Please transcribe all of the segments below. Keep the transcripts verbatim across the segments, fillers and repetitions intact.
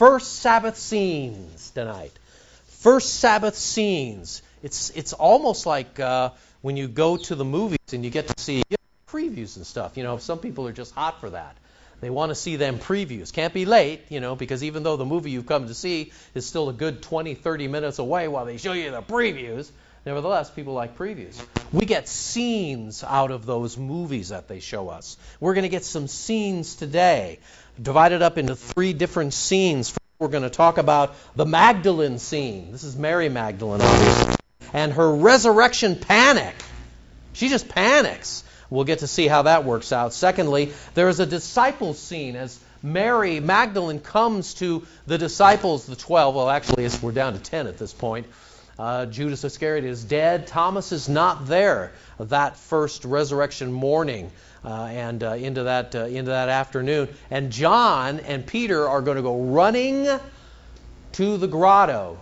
first Sabbath scenes tonight. First Sabbath scenes. It's it's almost like uh, when you go to the movies and you get to see you know, previews and stuff. You know, some people are just hot for that. They want to see them previews. Can't be late, you know, because even though the movie you've come to see is still a good twenty, thirty minutes away while they show you the previews, nevertheless, people like previews. We get scenes out of those movies that they show us. We're going to get some scenes today, divided up into three different scenes. We're going to talk about the Magdalene scene. This is Mary Magdalene, obviously. And her resurrection panic. She just panics. We'll get to see how that works out. Secondly, there is a disciple scene as Mary Magdalene comes to the disciples, the twelve. Well, actually, we're down to ten at this point. Uh, Judas Iscariot is dead. Thomas is not there that first resurrection morning uh, and uh, into that uh, into that afternoon. And John and Peter are going to go running to the grotto,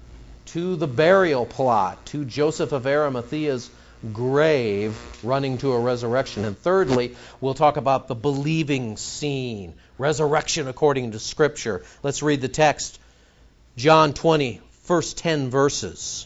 to the burial plot, to Joseph of Arimathea's grave, running to a resurrection. And thirdly, we'll talk about the believing scene, resurrection according to Scripture. Let's read the text, John twenty. First ten verses.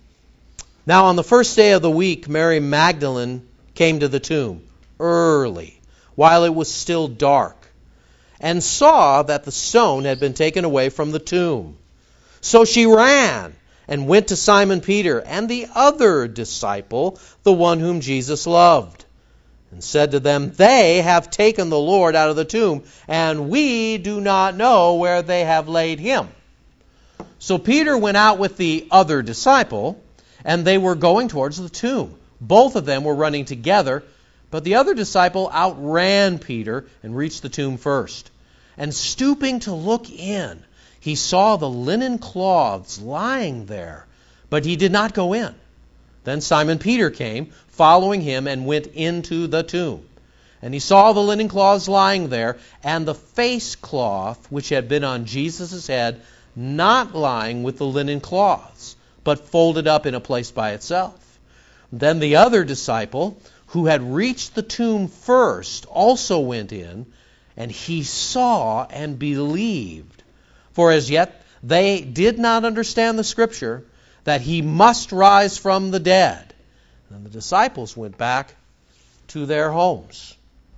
Now on the first day of the week, Mary Magdalene came to the tomb early, while it was still dark, and saw that the stone had been taken away from the tomb. So she ran and went to Simon Peter and the other disciple, the one whom Jesus loved, and said to them, "They have taken the Lord out of the tomb, and we do not know where they have laid him." So Peter went out with the other disciple, and they were going towards the tomb. Both of them were running together, but the other disciple outran Peter and reached the tomb first. And stooping to look in, he saw the linen cloths lying there, but he did not go in. Then Simon Peter came, following him, and went into the tomb. And he saw the linen cloths lying there, and the face cloth which had been on Jesus' head, not lying with the linen cloths, but folded up in a place by itself. Then the other disciple, who had reached the tomb first, also went in, and he saw and believed. For as yet they did not understand the Scripture, that he must rise from the dead. And the disciples went back to their homes.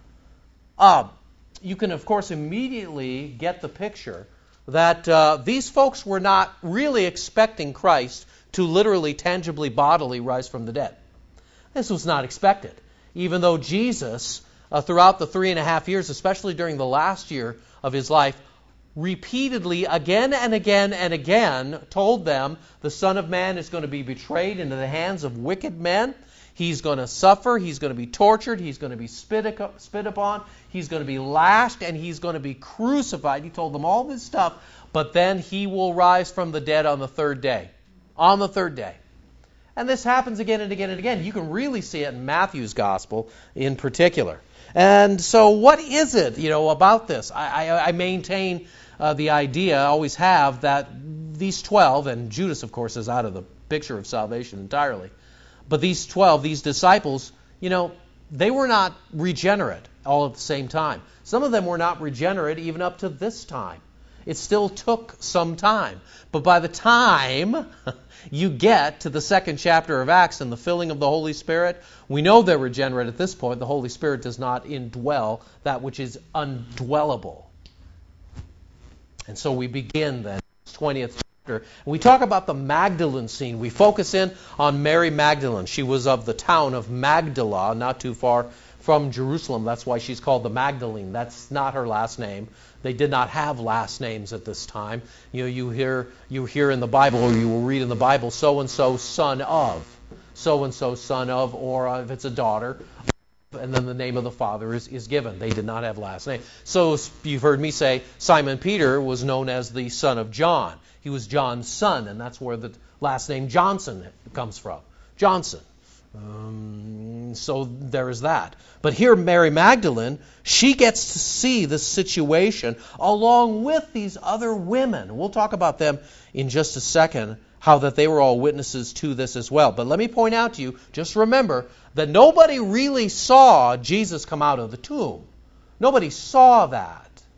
Uh, you can, of course, immediately get the picture that uh, these folks were not really expecting Christ to literally, tangibly, bodily rise from the dead. This was not expected. Even though Jesus, uh, throughout the three and a half years, especially during the last year of his life, repeatedly, again and again and again, told them the Son of Man is going to be betrayed into the hands of wicked men. He's going to suffer. He's going to be tortured. He's going to be spit, spit upon. He's going to be lashed, and he's going to be crucified. He told them all this stuff, but then he will rise from the dead on the third day. On the third day. And this happens again and again and again. You can really see it in Matthew's gospel in particular. And so what is it, you know, about this? I, I, I maintain uh, the idea, I always have, that these twelve, and Judas, of course, is out of the picture of salvation entirely, but these twelve, these disciples, you know, they were not regenerate all at the same time. Some of them were not regenerate even up to this time. It still took some time. But by the time you get to the second chapter of Acts and the filling of the Holy Spirit, we know they're regenerate at this point. The Holy Spirit does not indwell that which is undwellable. And so we begin then, twentieth chapter. And we talk about the Magdalene scene. We focus in on Mary Magdalene. She was of the town of Magdala, not too far from Jerusalem. That's why she's called the Magdalene. That's not her last name. They did not have last names at this time. You know, you hear you hear in the Bible, or you will read in the Bible, so and so son of, so and so son of, or uh, if it's a daughter, and then the name of the father is, is given. They did not have last name. So you've heard me say Simon Peter was known as the son of John. He was John's son, and that's where the last name Johnson comes from. Johnson. Um, so there is that. But here Mary Magdalene, she gets to see the situation along with these other women. We'll talk about them in just a second, how that they were all witnesses to this as well. But let me point out to you, just remember that nobody really saw Jesus come out of the tomb. Nobody saw that.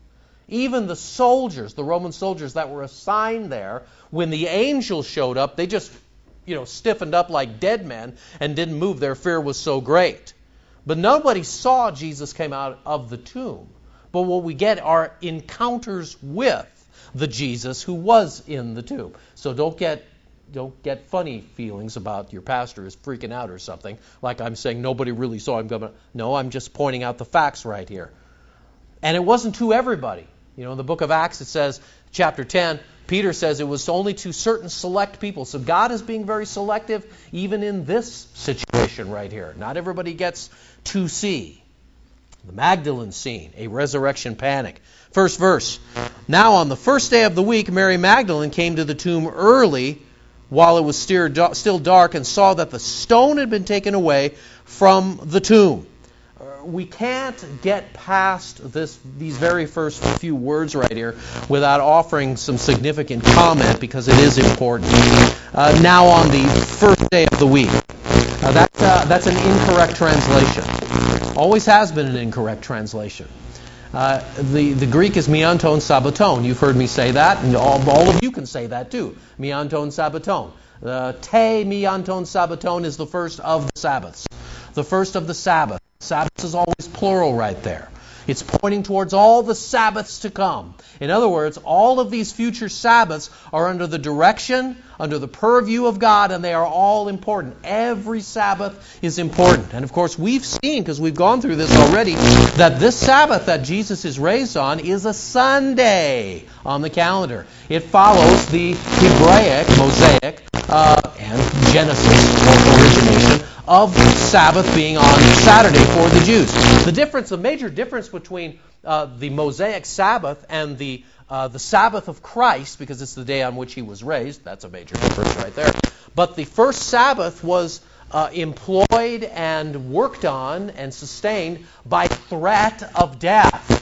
Even the soldiers, the Roman soldiers that were assigned there, when the angels showed up, they just, you know, stiffened up like dead men and didn't move. Their fear was so great. But nobody saw Jesus came out of the tomb. But what we get are encounters with the Jesus who was in the tomb. So don't get don't get funny feelings about your pastor is freaking out or something, like I'm saying nobody really saw him come. No, I'm just pointing out the facts right here. And it wasn't to everybody. You know, in the book of Acts it says, chapter ten, Peter says it was only to certain select people. So God is being very selective even in this situation right here. Not everybody gets to see. The Magdalene scene, a resurrection panic. First verse. Now on the first day of the week, Mary Magdalene came to the tomb early while it was still dark and saw that the stone had been taken away from the tomb. We can't get past this, these very first few words right here without offering some significant comment because it is important. Uh, now on the first day of the week. Uh, that's, uh, that's an incorrect translation. Always has been an incorrect translation. Uh, the, the Greek is mianton sabaton. You've heard me say that, and all, all of you can say that too. Mianton sabaton. Uh, te mianton sabaton is the first of the Sabbaths. The first of the Sabbath. Sabbath is always plural right there. It's pointing towards all the Sabbaths to come. In other words, all of these future Sabbaths are under the direction, under the purview of God, and they are all important. Every Sabbath is important. And of course, we've seen, because we've gone through this already, that this Sabbath that Jesus is raised on is a Sunday on the calendar. It follows the Hebraic, Mosaic, uh, and Genesis origination of Sabbath being on Saturday for the Jews. The difference, the major difference between uh, the Mosaic Sabbath and the uh, the Sabbath of Christ, because it's the day on which he was raised, that's a major difference right there. But the first Sabbath was uh, employed and worked on and sustained by threat of death.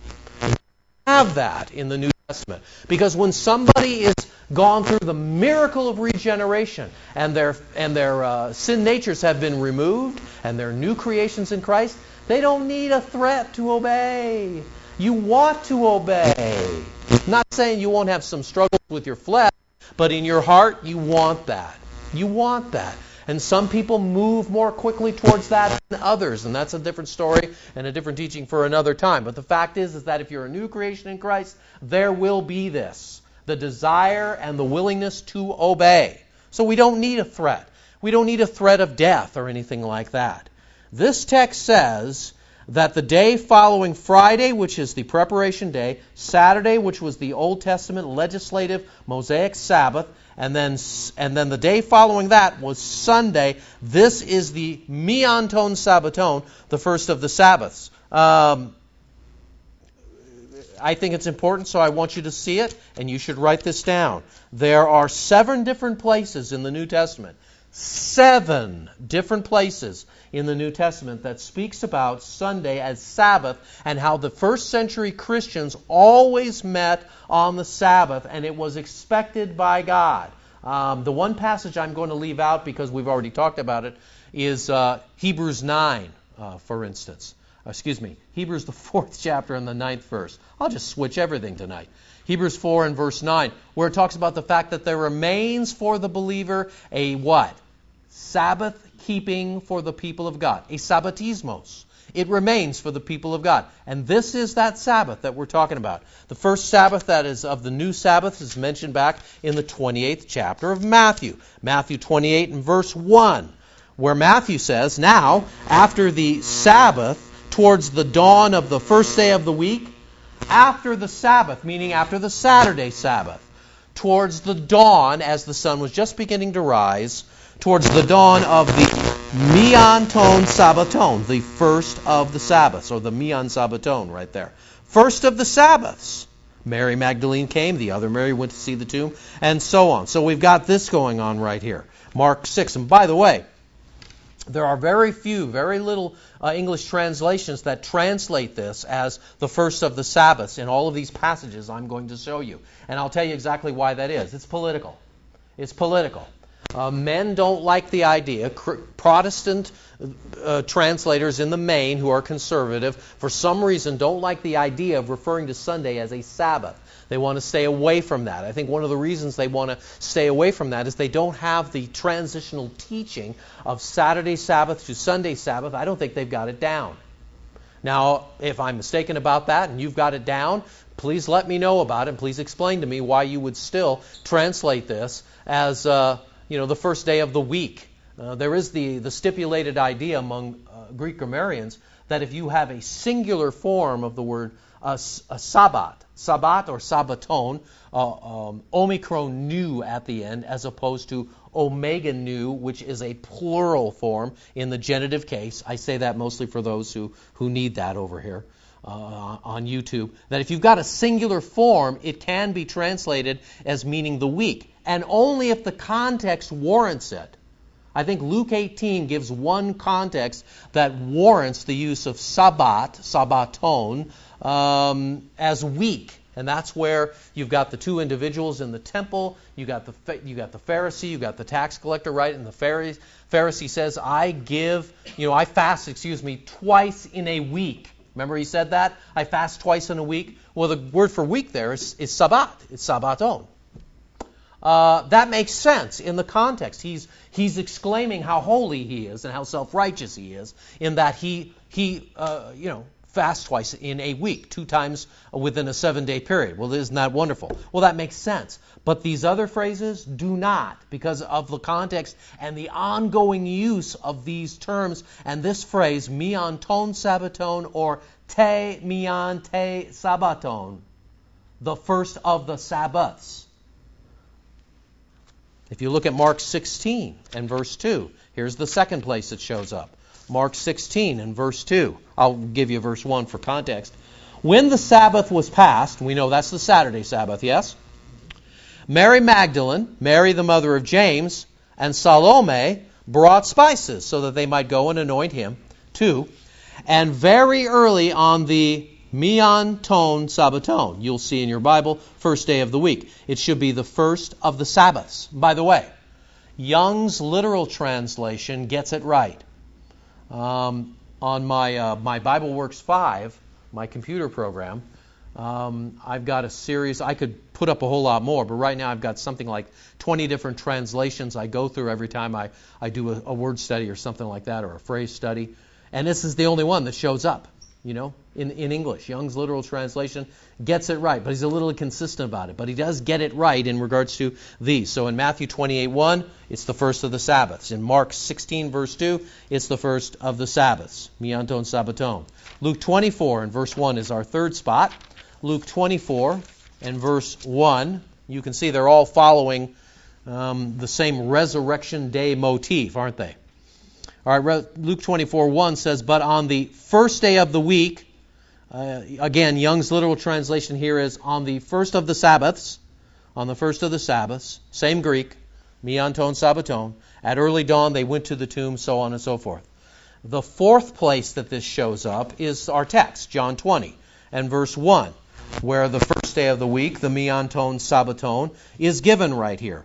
We have that in the New Testament, because when somebody is gone through the miracle of regeneration and their and their uh, sin natures have been removed and they're new creations in Christ, they don't need a threat to obey. You want to obey. Not saying you won't have some struggles with your flesh, but in your heart you want that. You want that. And some people move more quickly towards that than others, and that's a different story and a different teaching for another time. But the fact is, is that if you're a new creation in Christ, there will be this. The desire and the willingness to obey. So we don't need a threat. We don't need a threat of death or anything like that. This text says that the day following Friday, which is the preparation day, Saturday, which was the Old Testament legislative Mosaic Sabbath, and then and then the day following that was Sunday. This is the mianton sabbaton, the first of the Sabbaths. Um, I think it's important, so I want you to see it, and you should write this down. There are seven different places in the New Testament, seven different places in the New Testament that speaks about Sunday as Sabbath and how the first century Christians always met on the Sabbath, and it was expected by God. Um, the one passage I'm going to leave out because we've already talked about it is uh, Hebrews nine, uh, for instance. Excuse me, Hebrews the fourth chapter and the ninth verse. I'll just switch everything tonight. Hebrews four and verse nine, where it talks about the fact that there remains for the believer a what? Sabbath keeping for the people of God. A sabbatismos. It remains for the people of God. And this is that Sabbath that we're talking about. The first Sabbath that is of the new Sabbath is mentioned back in the twenty-eighth chapter of Matthew. Matthew twenty-eight and verse one, where Matthew says, now, after the Sabbath, towards the dawn of the first day of the week, after the Sabbath, meaning after the Saturday Sabbath, towards the dawn, as the sun was just beginning to rise, towards the dawn of the mianton sabbaton, the first of the Sabbaths, or the mian sabbaton right there. First of the Sabbaths. Mary Magdalene came, the other Mary went to see the tomb, and so on. So we've got this going on right here. Mark six. And by the way, there are very few, very little uh, English translations that translate this as the first of the Sabbaths in all of these passages I'm going to show you. And I'll tell you exactly why that is. It's political. It's political. Uh, men don't like the idea. Protestant uh, translators in the main who are conservative, for some reason, don't like the idea of referring to Sunday as a Sabbath. They want to stay away from that. I think one of the reasons they want to stay away from that is they don't have the transitional teaching of Saturday Sabbath to Sunday Sabbath. I don't think they've got it down. Now, if I'm mistaken about that and you've got it down, please let me know about it. Please explain to me why you would still translate this as uh, you know, the first day of the week. Uh, there is the, the stipulated idea among uh, Greek grammarians that if you have a singular form of the word uh, a sabbat, sabbat or sabbaton, uh, um, omicron nu at the end, as opposed to omega nu, which is a plural form in the genitive case. I say that mostly for those who, who need that over here uh, on YouTube. That if you've got a singular form, it can be translated as meaning the week, and only if the context warrants it. I think Luke eighteen gives one context that warrants the use of sabbat, sabbaton, um, as week. And that's where you've got the two individuals in the temple. You got the you got the Pharisee, you got the tax collector, right? And the Pharisee, Pharisee says, "I give, you know, I fast, excuse me, twice in a week." Remember he said that? I fast twice in a week. Well, the word for week there is, is sabbat. It's sabbaton. Uh, that makes sense in the context. He's he's exclaiming how holy he is and how self-righteous he is in that he he uh, you know. fast twice in a week, two times within a seven-day period. Well, isn't that wonderful? Well, that makes sense. But these other phrases do not, because of the context and the ongoing use of these terms. And this phrase, mian ton sabbaton, or te mian te sabbaton, the first of the Sabbaths. If you look at Mark sixteen and verse two, here's the second place it shows up. Mark sixteen and verse two. I'll give you verse one for context. When the Sabbath was past, we know that's the Saturday Sabbath, yes? Mary Magdalene, Mary the mother of James, and Salome brought spices so that they might go and anoint him too. And very early on the mian ton sabbaton, you'll see in your Bible, first day of the week. It should be the first of the Sabbaths. By the way, Young's literal translation gets it right. Um, on my uh, my BibleWorks five, my computer program, um, I've got a series. I could put up a whole lot more, but right now I've got something like twenty different translations I go through every time I, I do a, a word study or something like that, or a phrase study. And this is the only one that shows up, you know, in, in English. Young's literal translation gets it right, but he's a little inconsistent about it. But he does get it right in regards to these. So in Matthew twenty-eight one, it's the first of the Sabbaths. In Mark sixteen, verse two, it's the first of the Sabbaths. Mian ton sabbaton. Luke twenty-four and verse one is our third spot. Luke twenty-four and verse one, you can see they're all following um, the same resurrection day motif, aren't they? All right, Luke twenty-four one says, "But on the first day of the week," uh, again, Young's literal translation here is on the first of the Sabbaths, on the first of the Sabbaths, same Greek, mian ton sabbaton, at early dawn they went to the tomb, so on and so forth. The fourth place that this shows up is our text, John twenty and verse one, where the first day of the week, the mian ton sabbaton, is given right here.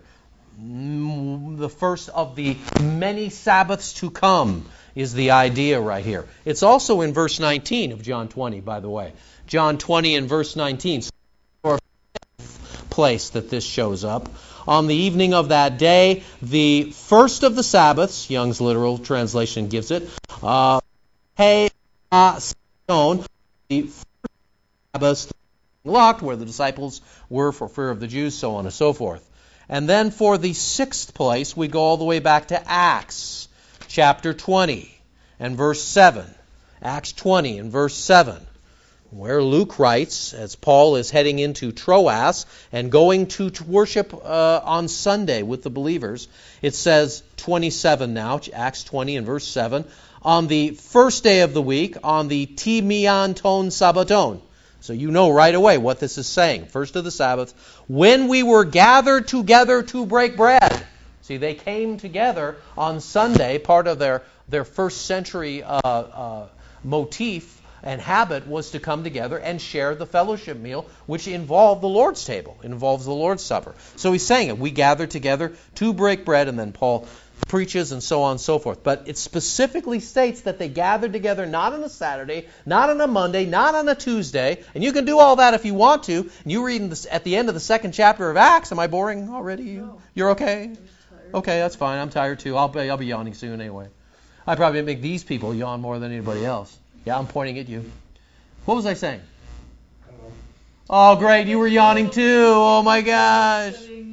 The first of the many Sabbaths to come is the idea right here. It's also in verse nineteen of John twenty, by the way. John twenty and verse nineteen. Or fifth place that this shows up. On the evening of that day, the first of the Sabbaths, Young's literal translation gives it, uh, hey, uh, the first Sabbath locked, where the disciples were for fear of the Jews, so on and so forth. And then for the sixth place, we go all the way back to Acts chapter twenty and verse seven. Acts twenty and verse seven, where Luke writes, as Paul is heading into Troas and going to worship uh, on Sunday with the believers, it says twenty-seven now, Acts twenty and verse seven, on the first day of the week, on the ti mian ton sabbaton. So you know right away what this is saying. First of the Sabbath, when we were gathered together to break bread. See, they came together on Sunday, part of their, their first century uh, uh, motif and habit was to come together and share the fellowship meal, which involved the Lord's table, it involves the Lord's Supper. So he's saying it. We gather together to break bread, and then Paul preaches and so on and so forth. But it specifically states that they gathered together not on a Saturday, not on a Monday, not on a Tuesday. And you can do all that if you want to. And you read in this, at the end of the second chapter of Acts. Am I boring already? No. You're okay? Okay, that's fine. I'm tired too. I'll be, I'll be yawning soon anyway. I probably make these people yawn more than anybody else. Yeah, I'm pointing at you. What was I saying? Oh, great. You were yawning too. Oh, my gosh.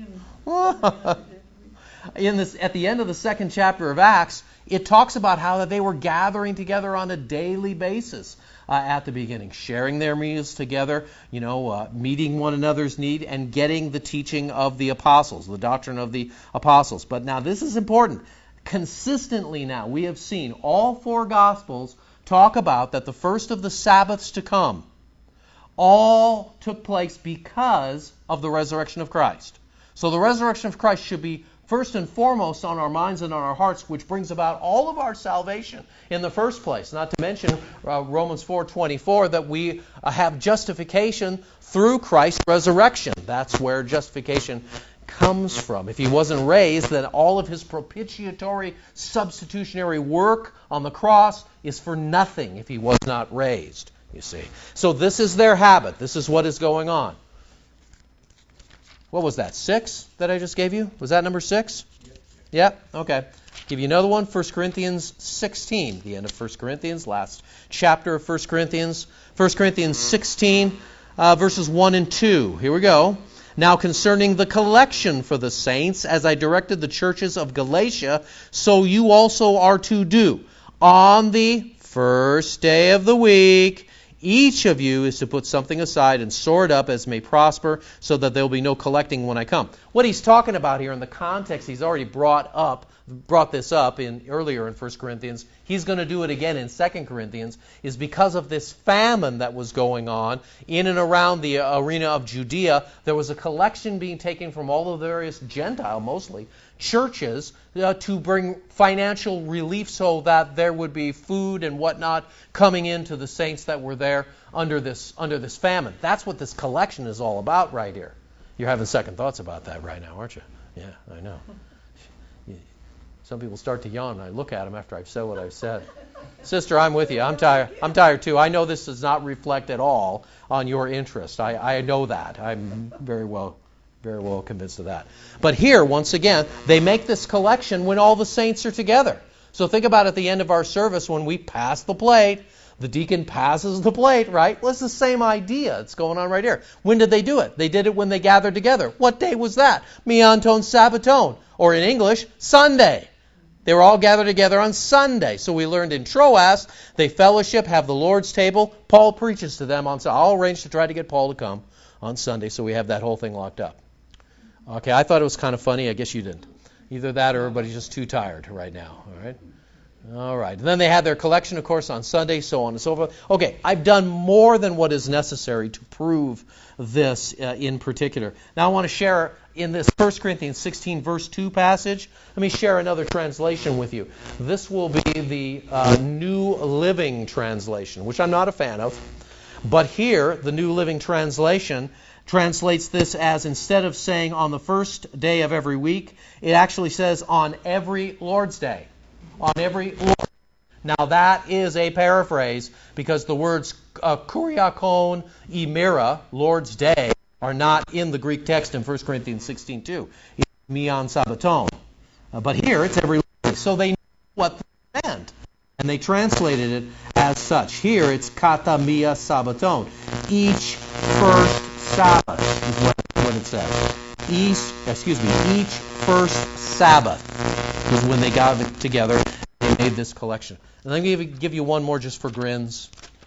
In this, at the end of the second chapter of Acts, it talks about how that they were gathering together on a daily basis uh, at the beginning, sharing their meals together, you know, uh, meeting one another's need, and getting the teaching of the apostles, the doctrine of the apostles. But now this is important. Consistently now, we have seen all four Gospels talk about that the first of the Sabbaths to come all took place because of the resurrection of Christ. So the resurrection of Christ should be first and foremost on our minds and on our hearts, which brings about all of our salvation in the first place. Not to mention uh, Romans four twenty-four, that we uh, have justification through Christ's resurrection. That's where justification comes from. If he wasn't raised, then all of his propitiatory, substitutionary work on the cross is for nothing if he was not raised, you see. So this is their habit. This is what is going on. What was that, six that I just gave you? Was that number six? Yeah, okay. Give you another one, First Corinthians sixteen, the end of First Corinthians, last chapter of First Corinthians. First Corinthians sixteen, uh, verses one and two. Here we go. Now concerning the collection for the saints, as I directed the churches of Galatia, so you also are to do. On the first day of the week, each of you is to put something aside and store it up as may prosper, so that there will be no collecting when I come. What he's talking about here in the context, he's already brought up, brought this up in earlier in First Corinthians. He's going to do it again in Second Corinthians, is because of this famine that was going on in and around the arena of Judea. There was a collection being taken from all the various Gentile, mostly, churches uh, to bring financial relief so that there would be food and whatnot coming into the saints that were there under this under this famine. That's what this collection is all about right here. You're having second thoughts about that right now, aren't you? Yeah, I know. Some people start to yawn and I look at them after I've said what I've said. Sister, I'm with you. I'm tired. I'm tired too. I know this does not reflect at all on your interest. I, I know that. I'm very well Very well convinced of that. But here, once again, they make this collection when all the saints are together. So think about at the end of our service when we pass the plate, the deacon passes the plate, right? Well, it's the same idea. It's going on right here. When did they do it? They did it when they gathered together. What day was that? Mianton Sabbaton, or in English, Sunday. They were all gathered together on Sunday. So we learned in Troas, they fellowship, have the Lord's table. Paul preaches to them on Sunday. I'll arrange to try to get Paul to come on Sunday so we have that whole thing locked up. Okay, I thought it was kind of funny. I guess you didn't. Either that or everybody's just too tired right now. All right? All right. And then they had their collection, of course, on Sunday, so on and so forth. Okay, I've done more than what is necessary to prove this uh, in particular. Now I want to share in this First Corinthians sixteen, verse two passage, let me share another translation with you. This will be the uh, New Living Translation, which I'm not a fan of. But here, the New Living Translation translates this as, instead of saying on the first day of every week, it actually says on every Lord's Day. On every Lord's Day. Now that is a paraphrase, because the words uh, kuriakon imira, Lord's Day, are not in the Greek text in First Corinthians sixteen two. It's mian sabbaton. Uh, but here it's every Lord's Day. So they knew what this meant. And they translated it as such. Here it's kata mia sabbaton. Each first Sabbath is what, what it says. Each, excuse me, each first Sabbath was when they got it together. They made this collection. And I'm going to give you one more just for grins.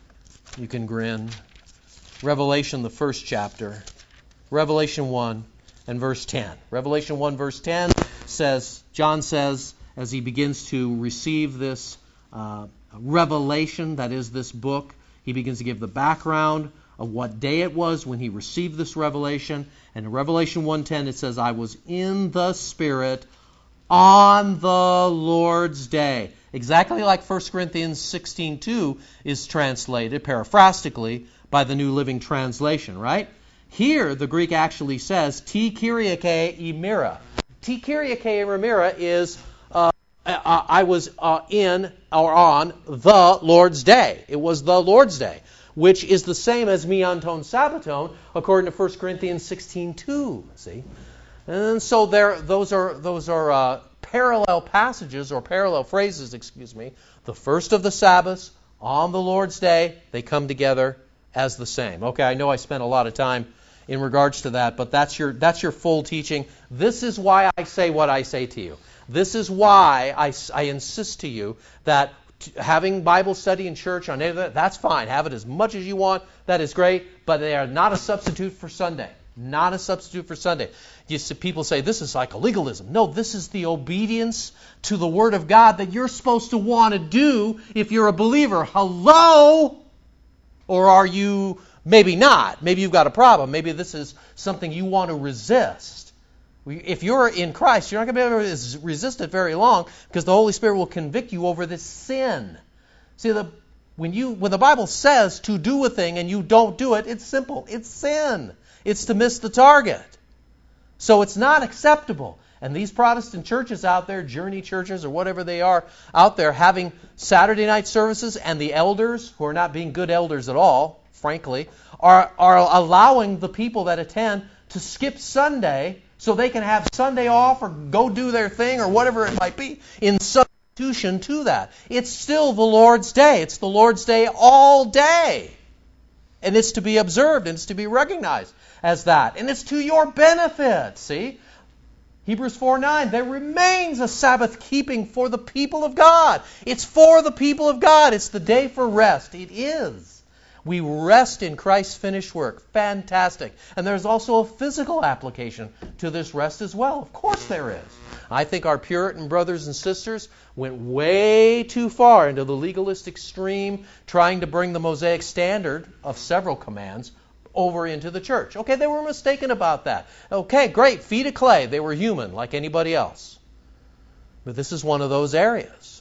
You can grin. Revelation, the first chapter. Revelation one and verse ten. Revelation one, verse ten says, John says, as he begins to receive this uh, revelation, that is this book, he begins to give the background of what day it was when he received this revelation. And in Revelation one ten it says, I was in the Spirit on the Lord's day. Exactly like First Corinthians sixteen two is translated, paraphrastically, by the New Living Translation, right? Here, the Greek actually says, Ti Kyriake Emira. Ti Kyriake Emira is, uh, I, I was uh, in or on the Lord's day. It was the Lord's day, which is the same as Mianton Sabbaton, according to First Corinthians sixteen two, see? And so there, those are those are uh, parallel passages or parallel phrases, excuse me. The first of the Sabbaths on the Lord's day, they come together as the same. Okay, I know I spent a lot of time in regards to that, but that's your that's your full teaching. This is why I say what I say to you. This is why I, I insist to you that t- having Bible study in church on any of that, that's fine. Have it as much as you want. That is great, but they are not a substitute for Sunday. Not a substitute for Sunday. You see, people say this is like a legalism. No, this is the obedience to the Word of God that you're supposed to want to do if you're a believer. Hello? Or are you maybe not? Maybe you've got a problem. Maybe this is something you want to resist. If you're in Christ, you're not going to be able to resist it very long because the Holy Spirit will convict you over this sin. See, the, when you when the Bible says to do a thing and you don't do it, it's simple. It's sin. It's to miss the target. So it's not acceptable. And these Protestant churches out there, journey churches or whatever they are, out there having Saturday night services, and the elders, who are not being good elders at all, frankly, are, are allowing the people that attend to skip Sunday so they can have Sunday off or go do their thing or whatever it might be in substitution to that. It's still the Lord's Day. It's the Lord's Day all day. And it's to be observed and it's to be recognized as that. And it's to your benefit, see? Hebrews four nine, there remains a Sabbath keeping for the people of God. It's for the people of God. It's the day for rest. It is. We rest in Christ's finished work. Fantastic. And there's also a physical application to this rest as well. Of course there is. I think our Puritan brothers and sisters went way too far into the legalist extreme, trying to bring the Mosaic standard of several commands over into the church. Okay, they were mistaken about that. Okay, great, feet of clay. They were human like anybody else. But this is one of those areas.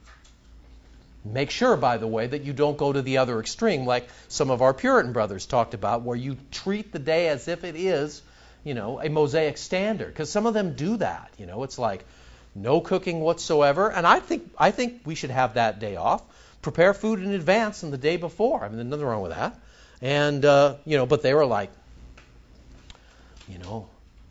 Make sure, by the way, that you don't go to the other extreme like some of our Puritan brothers talked about, where you treat the day as if it is, you know, a Mosaic standard. Because some of them do that. You know, it's like no cooking whatsoever. And I think I think we should have that day off. Prepare food in advance and the day before. I mean, there's nothing wrong with that. And, uh, you know, but they were like, you know,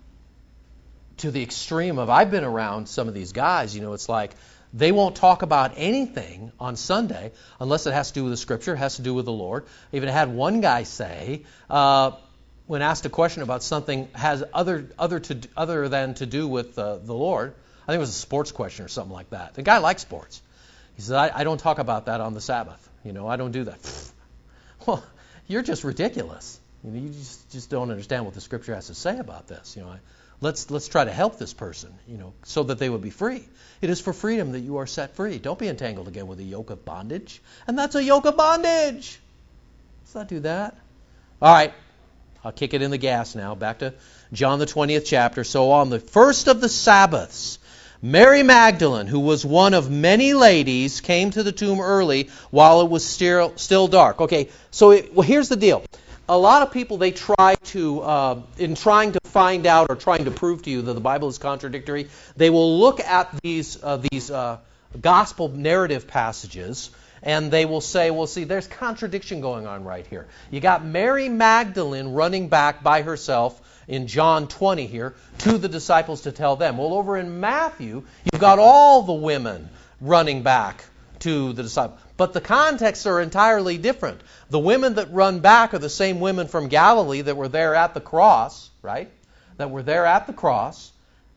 to the extreme of, I've been around some of these guys, you know, it's like they won't talk about anything on Sunday unless it has to do with the Scripture, has to do with the Lord. I even had one guy say, uh, when asked a question about something has other other to other than to do with uh, the Lord, I think it was a sports question or something like that. The guy likes sports. He said, I, I don't talk about that on the Sabbath. You know, I don't do that. Well, you're just ridiculous. You know, you just, just don't understand what the Scripture has to say about this. You know, I, let's let's try to help this person, you know, so that they would be free. It is for freedom that you are set free. Don't be entangled again with a yoke of bondage. And that's a yoke of bondage. Let's not do that. All right, I'll kick it in the gas now. Back to John the twentieth chapter. So on the first of the Sabbaths, Mary Magdalene, who was one of many ladies, came to the tomb early while it was still still dark. Okay, so it, well, here's the deal. A lot of people, they try to, uh, in trying to find out or trying to prove to you that the Bible is contradictory, they will look at these uh, these uh, gospel narrative passages and they will say, well, see, there's contradiction going on right here. You got Mary Magdalene running back by herself in John twenty here to the disciples to tell them. Well, over in Matthew, you've got all the women running back to the disciples. But the contexts are entirely different. The women that run back are the same women from Galilee that were there at the cross, right? That were there at the cross.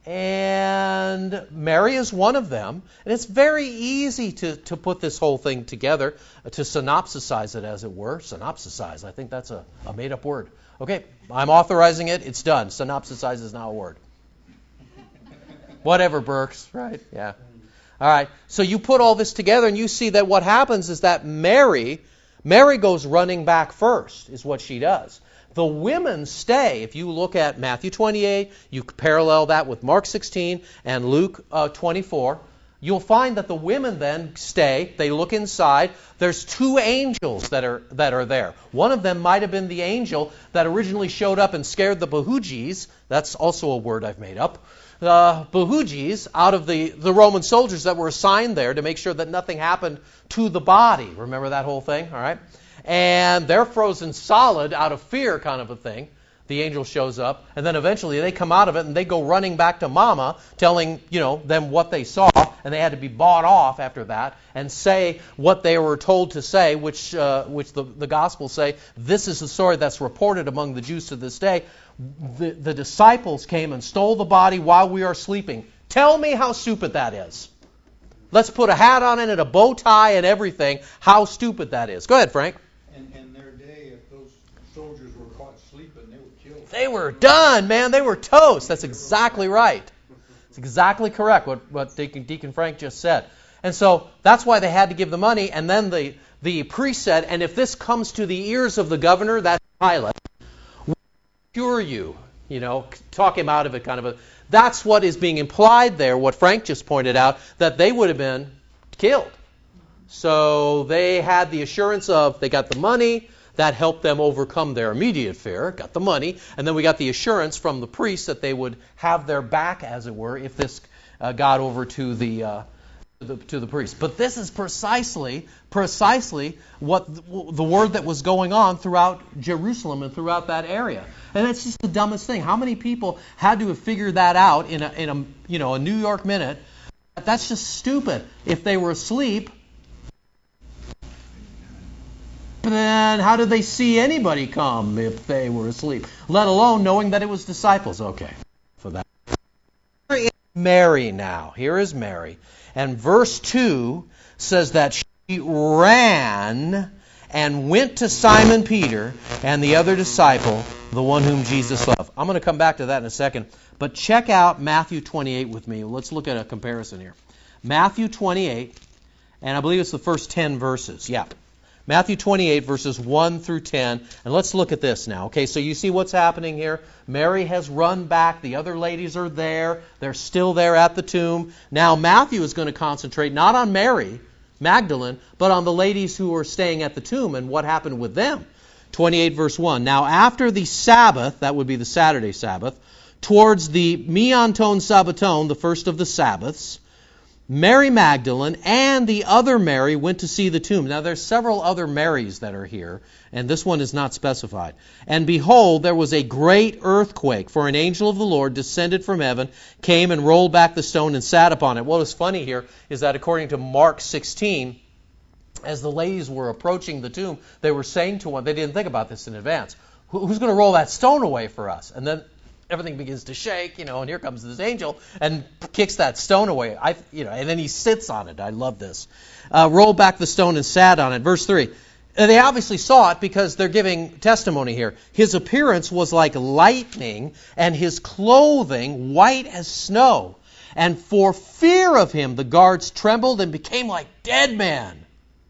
And Mary is one of them. And it's very easy to, to put this whole thing together, to synopsisize it, as it were. Synopsisize, I think that's a, a made-up word. Okay, I'm authorizing it. It's done. Synopsisize is now a word. Whatever, Burks, right? Yeah. All right, so you put all this together and you see that what happens is that Mary, Mary goes running back first, is what she does. The women stay. If you look at Matthew twenty-eight, you parallel that with Mark sixteen and Luke uh, twenty-four, you'll find that the women then stay. They look inside. There's two angels that are that are there. One of them might have been the angel that originally showed up and scared the Behujis. That's also a word I've made up. The Behujis, out of the, the Roman soldiers that were assigned there to make sure that nothing happened to the body. Remember that whole thing? All right. And they're frozen solid out of fear, kind of a thing. The angel shows up, and then eventually they come out of it and they go running back to Mama, telling, you know, them what they saw, and they had to be bought off after that and say what they were told to say, which uh, which the, the Gospels say, this is the story that's reported among the Jews to this day. The, the disciples came and stole the body while we are sleeping. Tell me how stupid that is. Let's put a hat on it and a bow tie and everything. How stupid that is. Go ahead, Frank. In, in their day, if those soldiers were caught sleeping, they were killed. They were done, man. They were toast. That's exactly right. It's exactly correct what, what Deacon, Deacon Frank just said. And so that's why they had to give the money. And then the, the priest said, and if this comes to the ears of the governor, that's Pilate, we'll cure you. You know, talk him out of it kind of a... That's what is being implied there, what Frank just pointed out, that they would have been killed. So they had the assurance of, they got the money, that helped them overcome their immediate fear, got the money, and then we got the assurance from the priests that they would have their back, as it were, if this uh, got over to the, uh, the to the priest. But this is precisely, precisely what the, the word that was going on throughout Jerusalem and throughout that area. And it's just the dumbest thing. How many people had to have figured that out in a, in a you know a New York minute? That's just stupid. If they were asleep, then how did they see anybody come if they were asleep? Let alone knowing that it was disciples. Okay, for that. Here is Mary now. Here is Mary. And verse two says that she ran and went to Simon Peter and the other disciple, the one whom Jesus loved. I'm going to come back to that in a second. But check out Matthew twenty-eight with me. Let's look at a comparison here. Matthew twenty-eight, and I believe it's the first ten verses. Yeah. Matthew twenty-eight, verses one through ten. And let's look at this now. Okay, so you see what's happening here. Mary has run back. The other ladies are there. They're still there at the tomb. Now Matthew is going to concentrate not on Mary Magdalene, but on the ladies who were staying at the tomb and what happened with them. twenty-eight, verse one. Now after the Sabbath, that would be the Saturday Sabbath, towards the Mionton Sabbaton, the first of the Sabbaths, Mary Magdalene and the other Mary went to see the tomb. Now there's several other Marys that are here, and this one is not specified. And behold, there was a great earthquake, for an angel of the Lord descended from heaven, came and rolled back the stone and sat upon it. What is funny here is that according to Mark sixteen, as the ladies were approaching the tomb, they were saying to one, they didn't think about this in advance, who's going to roll that stone away for us? And then everything begins to shake, you know, and here comes this angel and kicks that stone away. I, you know, and then he sits on it. I love this. Uh, rolled back the stone and sat on it. Verse three. They obviously saw it because they're giving testimony here. His appearance was like lightning, and his clothing white as snow. And for fear of him, the guards trembled and became like dead men.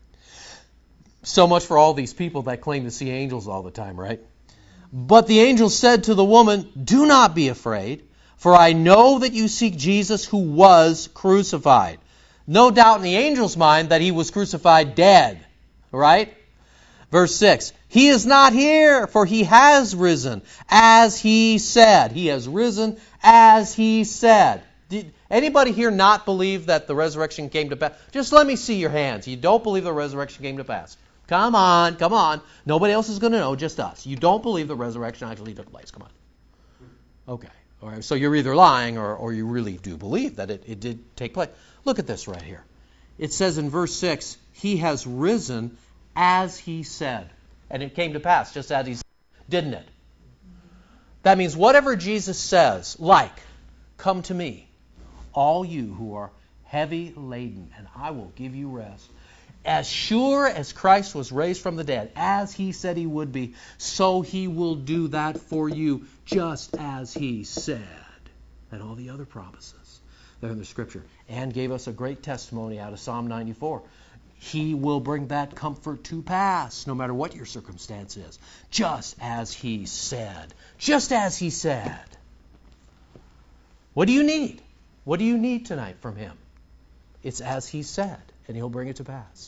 So much for all these people that claim to see angels all the time, right? But the angel said to the woman, "Do not be afraid, for I know that you seek Jesus who was crucified." No doubt in the angel's mind that he was crucified dead, right? Verse six, "He is not here, for he has risen, as he said." He has risen as he said. Did anybody here not believe that the resurrection came to pass? Just let me see your hands. You don't believe the resurrection came to pass. Come on, come on. Nobody else is going to know, just us. You don't believe the resurrection actually took place. Come on. Okay. All right. So you're either lying or, or you really do believe that it, it did take place. Look at this right here. It says in verse six, "He has risen as he said." And it came to pass just as he said, didn't it? That means whatever Jesus says, like, "Come to me, all you who are heavy laden, and I will give you rest." As sure as Christ was raised from the dead, as he said he would be, so he will do that for you, just as he said. And all the other promises that are in the Scripture. And gave us a great testimony out of Psalm ninety-four. He will bring that comfort to pass, no matter what your circumstance is. Just as He said. Just as He said. What do you need? What do you need tonight from Him? It's as He said, and He'll bring it to pass.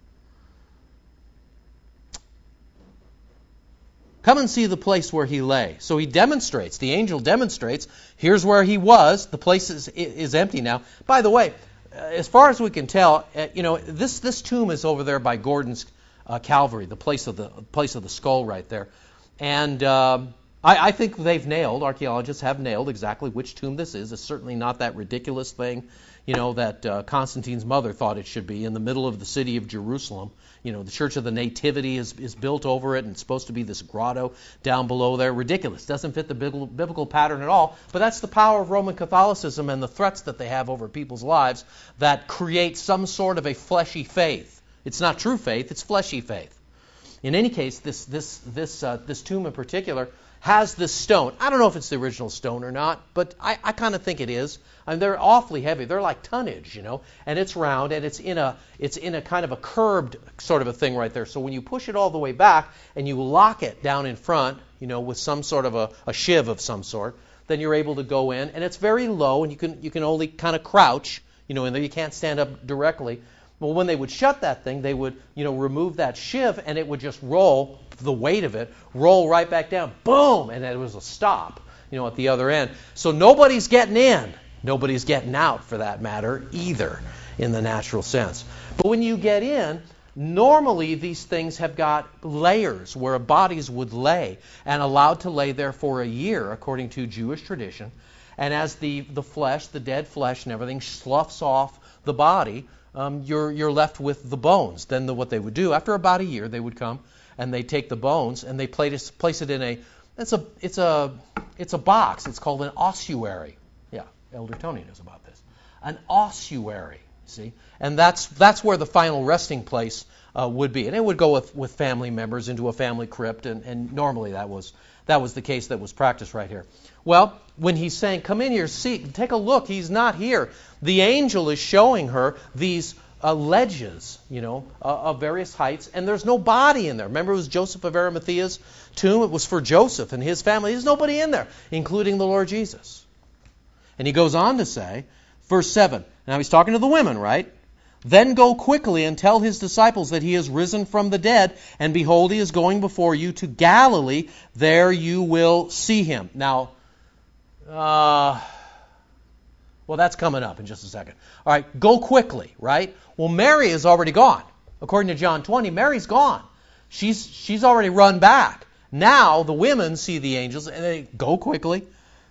Come and see the place where He lay. So He demonstrates, the angel demonstrates, here's where He was. The place is, is empty now. By the way, as far as we can tell, uh, you know, this, this tomb is over there by Gordon's uh, Calvary, the place of the place of the skull right there. And um, I, I think they've nailed, archaeologists have nailed exactly which tomb this is. It's certainly not that ridiculous thing, you know, that uh, Constantine's mother thought it should be in the middle of the city of Jerusalem. You know, the Church of the Nativity is, is built over it, and it's supposed to be this grotto down below there. Ridiculous. Doesn't fit the biblical pattern at all. But that's the power of Roman Catholicism and the threats that they have over people's lives that create some sort of a fleshy faith. It's not true faith, it's fleshy faith. In any case, this this this uh, this tomb in particular has this stone. I don't know if it's the original stone or not, but I, I kind of think it is. I mean, they're awfully heavy. They're like tonnage, you know, and it's round, and it's in a it's in a kind of a curved sort of a thing right there. So when you push it all the way back and you lock it down in front, you know, with some sort of a, a shiv of some sort, then you're able to go in, and it's very low, and you can you can only kind of crouch, you know, in there. You can't stand up directly. Well, when they would shut that thing, they would, you know, remove that shiv, and it would just roll, the weight of it, roll right back down. Boom! And it was a stop, you know, at the other end. So nobody's getting in. Nobody's getting out, for that matter, either, in the natural sense. But when you get in, normally these things have got layers where bodies would lay, and allowed to lay there for a year, according to Jewish tradition. And as the, the flesh, the dead flesh and everything, sloughs off the body, Um, you're you're left with the bones. Then the, what they would do after about a year, they would come and they take the bones and they place place it in a it's a it's a it's a box. It's called an ossuary. Yeah, Elder Tony knows about this. An ossuary. See, and that's that's where the final resting place uh, would be, and it would go with, with family members into a family crypt, and, and normally that was that was the case that was practiced right here. Well, when he's saying, come in here, see, take a look, he's not here. The angel is showing her these uh, ledges, you know, uh, of various heights, and there's no body in there. Remember, it was Joseph of Arimathea's tomb. It was for Joseph and his family. There's nobody in there, including the Lord Jesus. And he goes on to say, verse seven, now he's talking to the women, right? Then go quickly and tell his disciples that he is risen from the dead, and behold, he is going before you to Galilee. There you will see him. Now, uh, well, that's coming up in just a second. All right, go quickly, right? Well, Mary is already gone. According to John twenty, Mary's gone. She's she's already run back. Now the women see the angels, and they go quickly.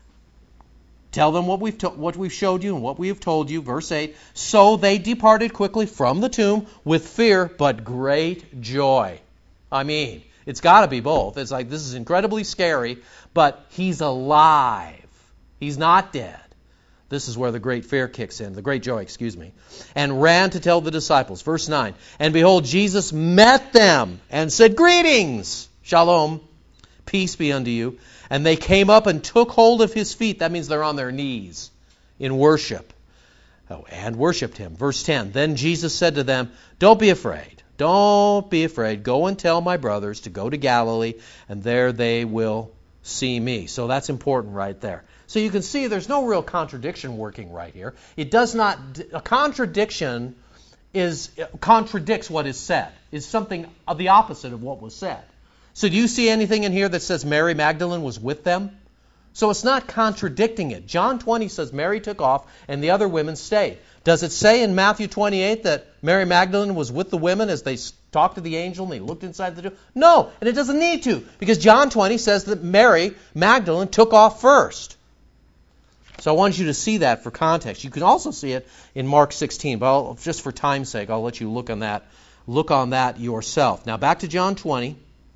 Tell them what we've to- what we've showed you and what we have told you. Verse eight. So they departed quickly from the tomb with fear, but great joy. I mean, it's got to be both. It's like, this is incredibly scary, but he's alive. He's not dead. This is where the great fear kicks in, the great joy, excuse me. And ran to tell the disciples. Verse nine. And behold, Jesus met them and said, greetings, shalom, peace be unto you. And they came up and took hold of his feet. That means they're on their knees in worship. Oh, and worshipped him. Verse ten. Then Jesus said to them, don't be afraid. Don't be afraid. Go and tell my brothers to go to Galilee, and there they will see me. So that's important right there. So you can see there's no real contradiction working right here. It does not, a contradiction is contradicts what is said. Is something of the opposite of what was said. So do you see anything in here that says Mary Magdalene was with them? So it's not contradicting it. John twenty says Mary took off and the other women stayed. Does it say in Matthew twenty-eight that Mary Magdalene was with the women as they talked to the angel and they looked inside the tomb? No, and it doesn't need to, because John twenty says that Mary Magdalene took off first. So I want you to see that for context. You can also see it in Mark sixteen, but I'll, just for time's sake, I'll let you look on that. Look on that yourself. Now back to John twenty.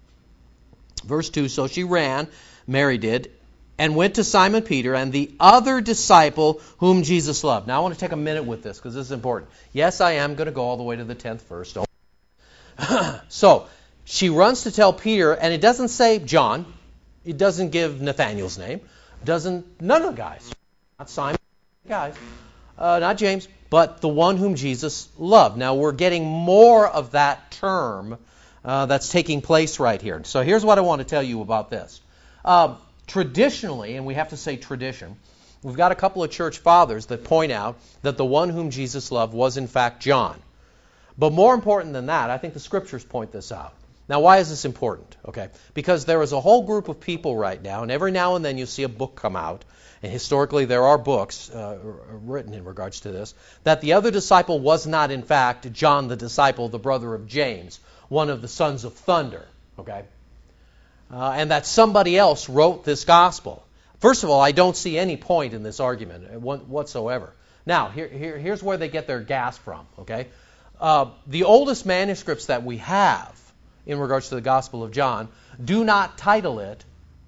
Verse two, so she ran, Mary did, and went to Simon Peter and the other disciple whom Jesus loved. Now I want to take a minute with this because this is important. Yes, I am going to go all the way to the tenth verse. So she runs to tell Peter, and it doesn't say John. It doesn't give Nathanael's name. It doesn't, none of the guys. Not Simon, guys. Uh, not James. but the one whom Jesus loved. Now we're getting more of that term uh, that's taking place right here. So here's what I want to tell you about this. Uh, traditionally, and we have to say tradition, we've got a couple of church fathers that point out that the one whom Jesus loved was in fact John. But more important than that, I think the Scriptures point this out. Now, why is this important? Okay, because there is a whole group of people right now, and every now and then you see a book come out, and historically there are books uh, written in regards to this, that the other disciple was not in fact John the disciple, the brother of James, one of the sons of thunder. Okay, uh, and that somebody else wrote this gospel. First of all, I don't see any point in this argument whatsoever. Now, here, here, here's where they get their gas from. Okay, uh, the oldest manuscripts that we have in regards to the Gospel of John do not title it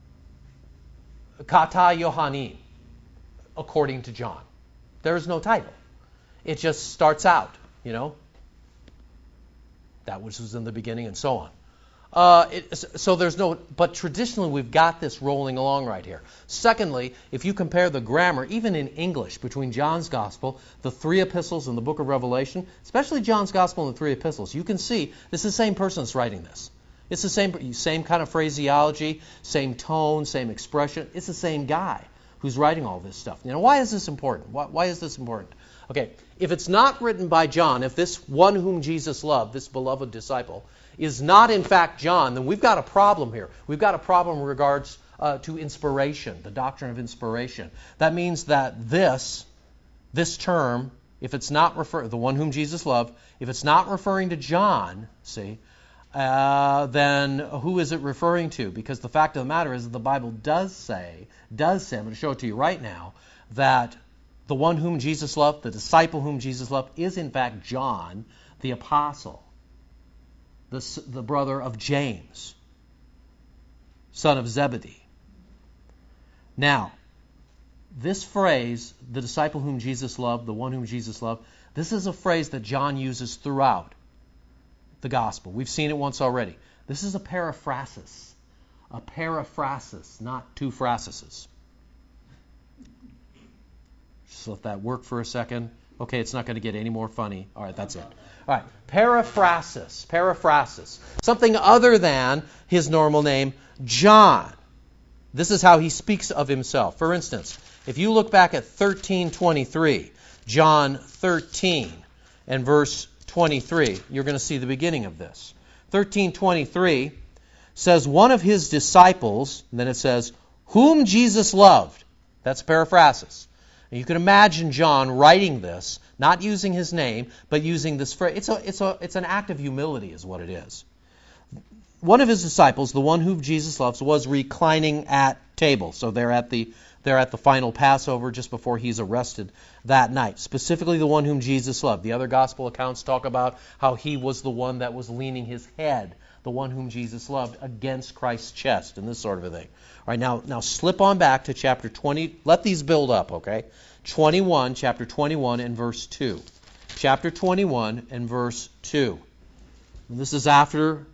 Kata Yohanim, according to John. There is no title. It just starts out, you know, that which was in the beginning and so on. Uh, it, so there's no, but traditionally we've got this rolling along right here. Secondly, if you compare the grammar, even in English, between John's Gospel, the three epistles, and the book of Revelation, especially John's Gospel and the three epistles, you can see this is the same person that's writing this. It's the same, same kind of phraseology, same tone, same expression. It's the same guy who's writing all this stuff. You know, why is this important? Why, why is this important? Okay, if it's not written by John, if this one whom Jesus loved, this beloved disciple, is not in fact John, then we've got a problem here. We've got a problem in regards uh, to inspiration, the doctrine of inspiration. That means that this, this term, if it's not refer the one whom Jesus loved, if it's not referring to John, see, uh, then who is it referring to? Because the fact of the matter is that the Bible does say, does say, I'm going to show it to you right now, that the one whom Jesus loved, the disciple whom Jesus loved, is in fact John, the apostle. The, the brother of James, son of Zebedee. Now, this phrase, the disciple whom Jesus loved, the one whom Jesus loved, this is a phrase that John uses throughout the gospel. We've seen it once already. This is a paraphrasis. A paraphrasis, not two phrases. Just let that work for a second. Okay, it's not going to get any more funny. All right, that's it. All right, paraphrasis, paraphrasis. Something other than his normal name, John. This is how he speaks of himself. For instance, if you look back at thirteen twenty-three, John thirteen and verse twenty-three, you're going to see the beginning of this. thirteen twenty-three says, one of his disciples, and then it says, whom Jesus loved. That's paraphrasis. You can imagine John writing this, not using his name, but using this phrase. It's a, it's a, it's an act of humility is what it is. One of his disciples, the one whom Jesus loves, was reclining at table. So they're at the they're at the final Passover just before he's arrested that night. Specifically the one whom Jesus loved. The other gospel accounts talk about how he was the one that was leaning his head, the one whom Jesus loved, against Christ's chest and this sort of a thing. All right, now, now slip on back to chapter twenty. Let these build up, okay? twenty-one, chapter twenty-one and verse two. Chapter twenty-one and verse two. And this is after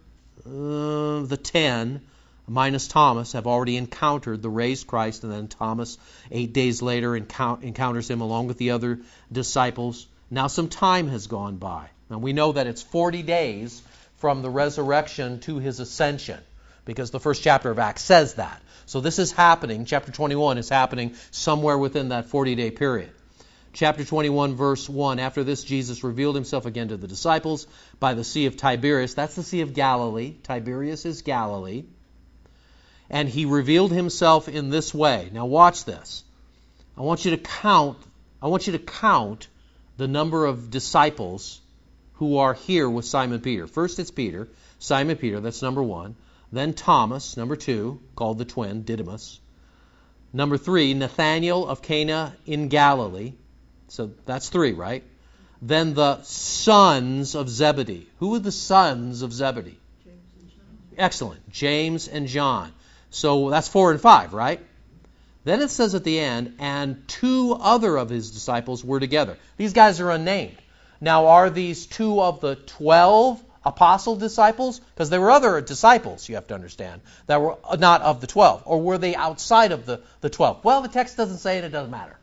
uh, the ten, minus Thomas, have already encountered the raised Christ, and then Thomas, eight days later, encou- encounters him along with the other disciples. Now some time has gone by. Now we know that it's forty days from the resurrection to his ascension, because the first chapter of Acts says that. So this is happening, chapter twenty-one is happening somewhere within that forty-day period. Chapter twenty-one, verse one, after this Jesus revealed himself again to the disciples by the Sea of Tiberias. That's the Sea of Galilee. Tiberias is Galilee. And he revealed himself in this way. Now watch this. I want you to count, I want you to count the number of disciples who are here with Simon Peter. First it's Peter, Simon Peter, that's number one. Then Thomas, number two, called the twin, Didymus. Number three, Nathanael of Cana in Galilee. So that's three, right? Then the sons of Zebedee. Who are the sons of Zebedee? James and John. Excellent. James and John. So that's four and five, right? Then it says at the end, and two other of his disciples were together. These guys are unnamed. Now, are these two of the twelve apostle disciples? Because there were other disciples, you have to understand, that were not of the twelve. Or were they outside of the, the twelve? Well, the text doesn't say it, it doesn't matter.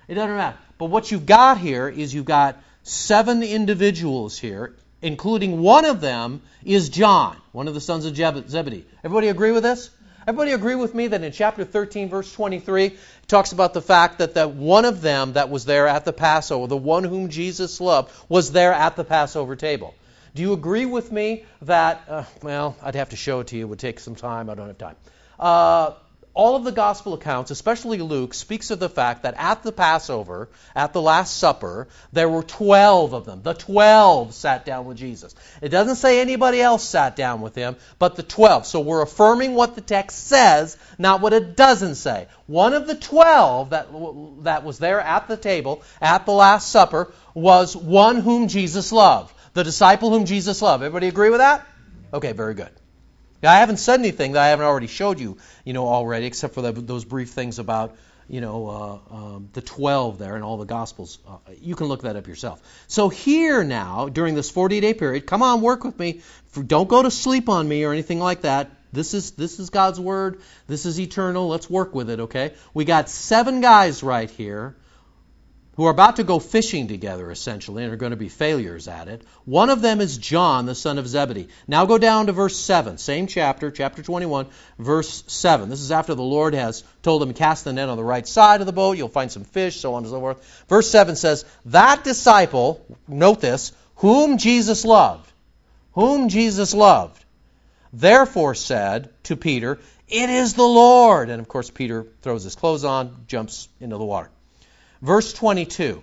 It doesn't matter. But what you've got here is you've got seven individuals here, including one of them is John, one of the sons of Zebedee. Everybody agree with this? Everybody agree with me that in chapter thirteen, verse twenty-three, it talks about the fact that the one of them that was there at the Passover, the one whom Jesus loved, was there at the Passover table. Do you agree with me that, uh, well, I'd have to show it to you. It would take some time. I don't have time. Uh, all of the gospel accounts, especially Luke, speaks of the fact that at the Passover, at the Last Supper, there were twelve of them. The twelve sat down with Jesus. It doesn't say anybody else sat down with him, but the twelve. So we're affirming what the text says, not what it doesn't say. One of the twelve that, that was there at the table, at the Last Supper, was one whom Jesus loved. The disciple whom Jesus loved. Everybody agree with that? Okay, very good. Now, I haven't said anything that I haven't already showed you, you know, already, except for the, those brief things about, you know, uh, um, the twelve there in all the Gospels. Uh, you can look that up yourself. So here now, during this forty-day period, come on, work with me. Don't go to sleep on me or anything like that. This is this is God's Word. This is eternal. Let's work with it, okay? We got seven guys right here who are about to go fishing together, essentially, and are going to be failures at it. One of them is John, the son of Zebedee. Now go down to verse seven, same chapter, chapter twenty-one, verse seven. This is after the Lord has told him, cast the net on the right side of the boat, you'll find some fish, so on and so forth. Verse seven says, that disciple, note this, whom Jesus loved, whom Jesus loved, therefore said to Peter, it is the Lord. And of course, Peter throws his clothes on, jumps into the water. Verse twenty-two.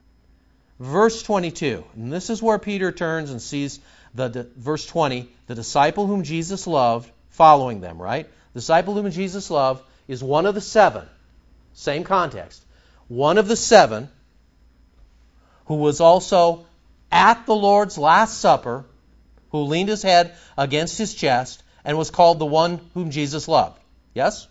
Verse twenty-two. And this is where Peter turns and sees the, the verse twenty, the disciple whom Jesus loved following them, right? The disciple whom Jesus loved is one of the seven. Same context. One of the seven who was also at the Lord's Last Supper, who leaned his head against his chest and was called the one whom Jesus loved. Yes?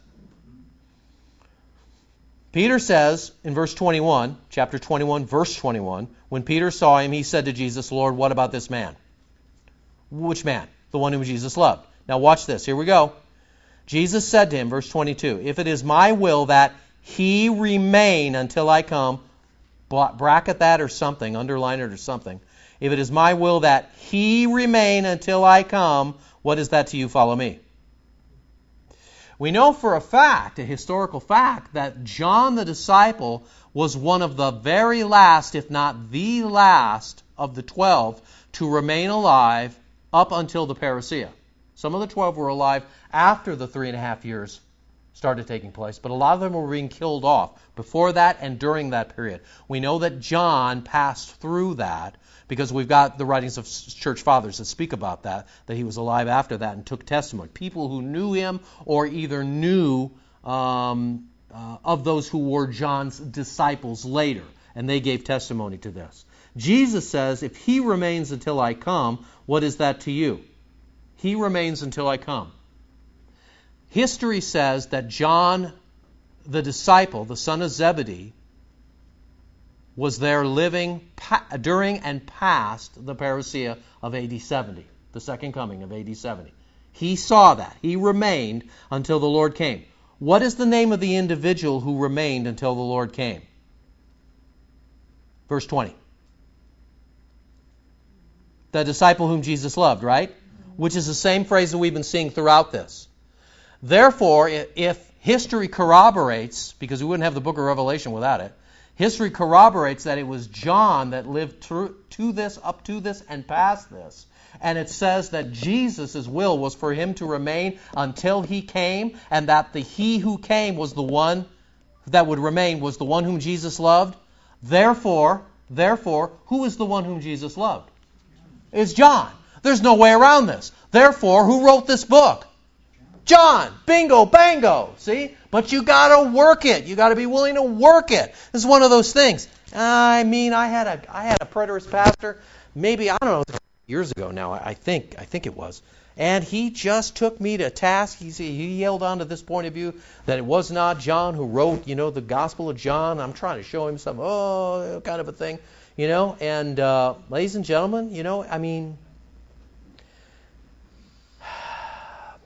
Peter says in verse twenty-one, chapter twenty-one, verse twenty-one, when Peter saw him, he said to Jesus, Lord, what about this man? Which man? The one whom Jesus loved. Now watch this. Here we go. Jesus said to him, verse twenty-two, if it is my will that he remain until I come, bracket that or something, underline it or something. If it is my will that he remain until I come, what is that to you? Follow me. We know for a fact, a historical fact, that John the disciple was one of the very last, if not the last, of the twelve to remain alive up until the parousia. Some of the twelve were alive after the three and a half years started taking place, but a lot of them were being killed off before that and during that period. We know that John passed through that because we've got the writings of church fathers that speak about that, that he was alive after that and took testimony. People who knew him or either knew um, uh, of those who were John's disciples later, and they gave testimony to this. Jesus says, if he remains until I come, what is that to you? He remains until I come. History says that John, the disciple, the son of Zebedee, was there living pa- during and past the parousia of A D seventy, the second coming of A D seventy. He saw that. He remained until the Lord came. What is the name of the individual who remained until the Lord came? Verse twenty. The disciple whom Jesus loved, right? Which is the same phrase that we've been seeing throughout this. Therefore, if history corroborates, because we wouldn't have the book of Revelation without it, history corroborates that it was John that lived to, to this, up to this, and past this. And it says that Jesus' will was for him to remain until he came, and that the he who came was the one that would remain, was the one whom Jesus loved. Therefore, therefore, who is the one whom Jesus loved? It's John. There's no way around this. Therefore, who wrote this book? John. Bingo, bango. See? But you got to work it. You got to be willing to work it. This is one of those things. I mean, I had a I had a preterist pastor, maybe I don't know, years ago now. I think I think it was, and he just took me to task. He he held on to this point of view that it was not John who wrote, you know, the Gospel of John. I'm trying to show him some oh kind of a thing, you know. And uh, ladies and gentlemen, you know, I mean,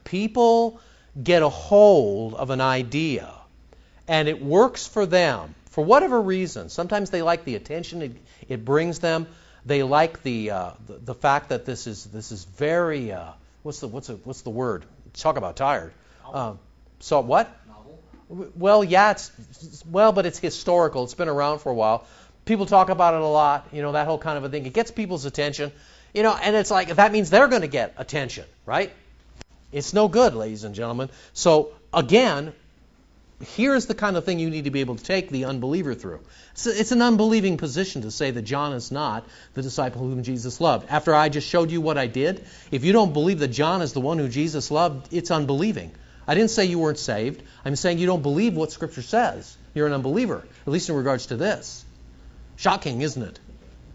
people get a hold of an idea, and it works for them for whatever reason, sometimes they like the attention it, it brings them. They like the, uh, the the fact that this is this is very uh, what's the what's the, what's the word? Talk about tired. Um, so what? Novel. Well, yeah, it's well, but it's historical. It's been around for a while. People talk about it a lot. You know, that whole kind of a thing. It gets people's attention. You know, and it's like that means they're going to get attention, right? It's no good, ladies and gentlemen. So again, here's the kind of thing you need to be able to take the unbeliever through. It's, it's an unbelieving position to say that John is not the disciple whom Jesus loved. After I just showed you what I did, if you don't believe that John is the one who Jesus loved, it's unbelieving. I didn't say you weren't saved. I'm saying you don't believe what Scripture says. You're an unbeliever, at least in regards to this. Shocking, isn't it?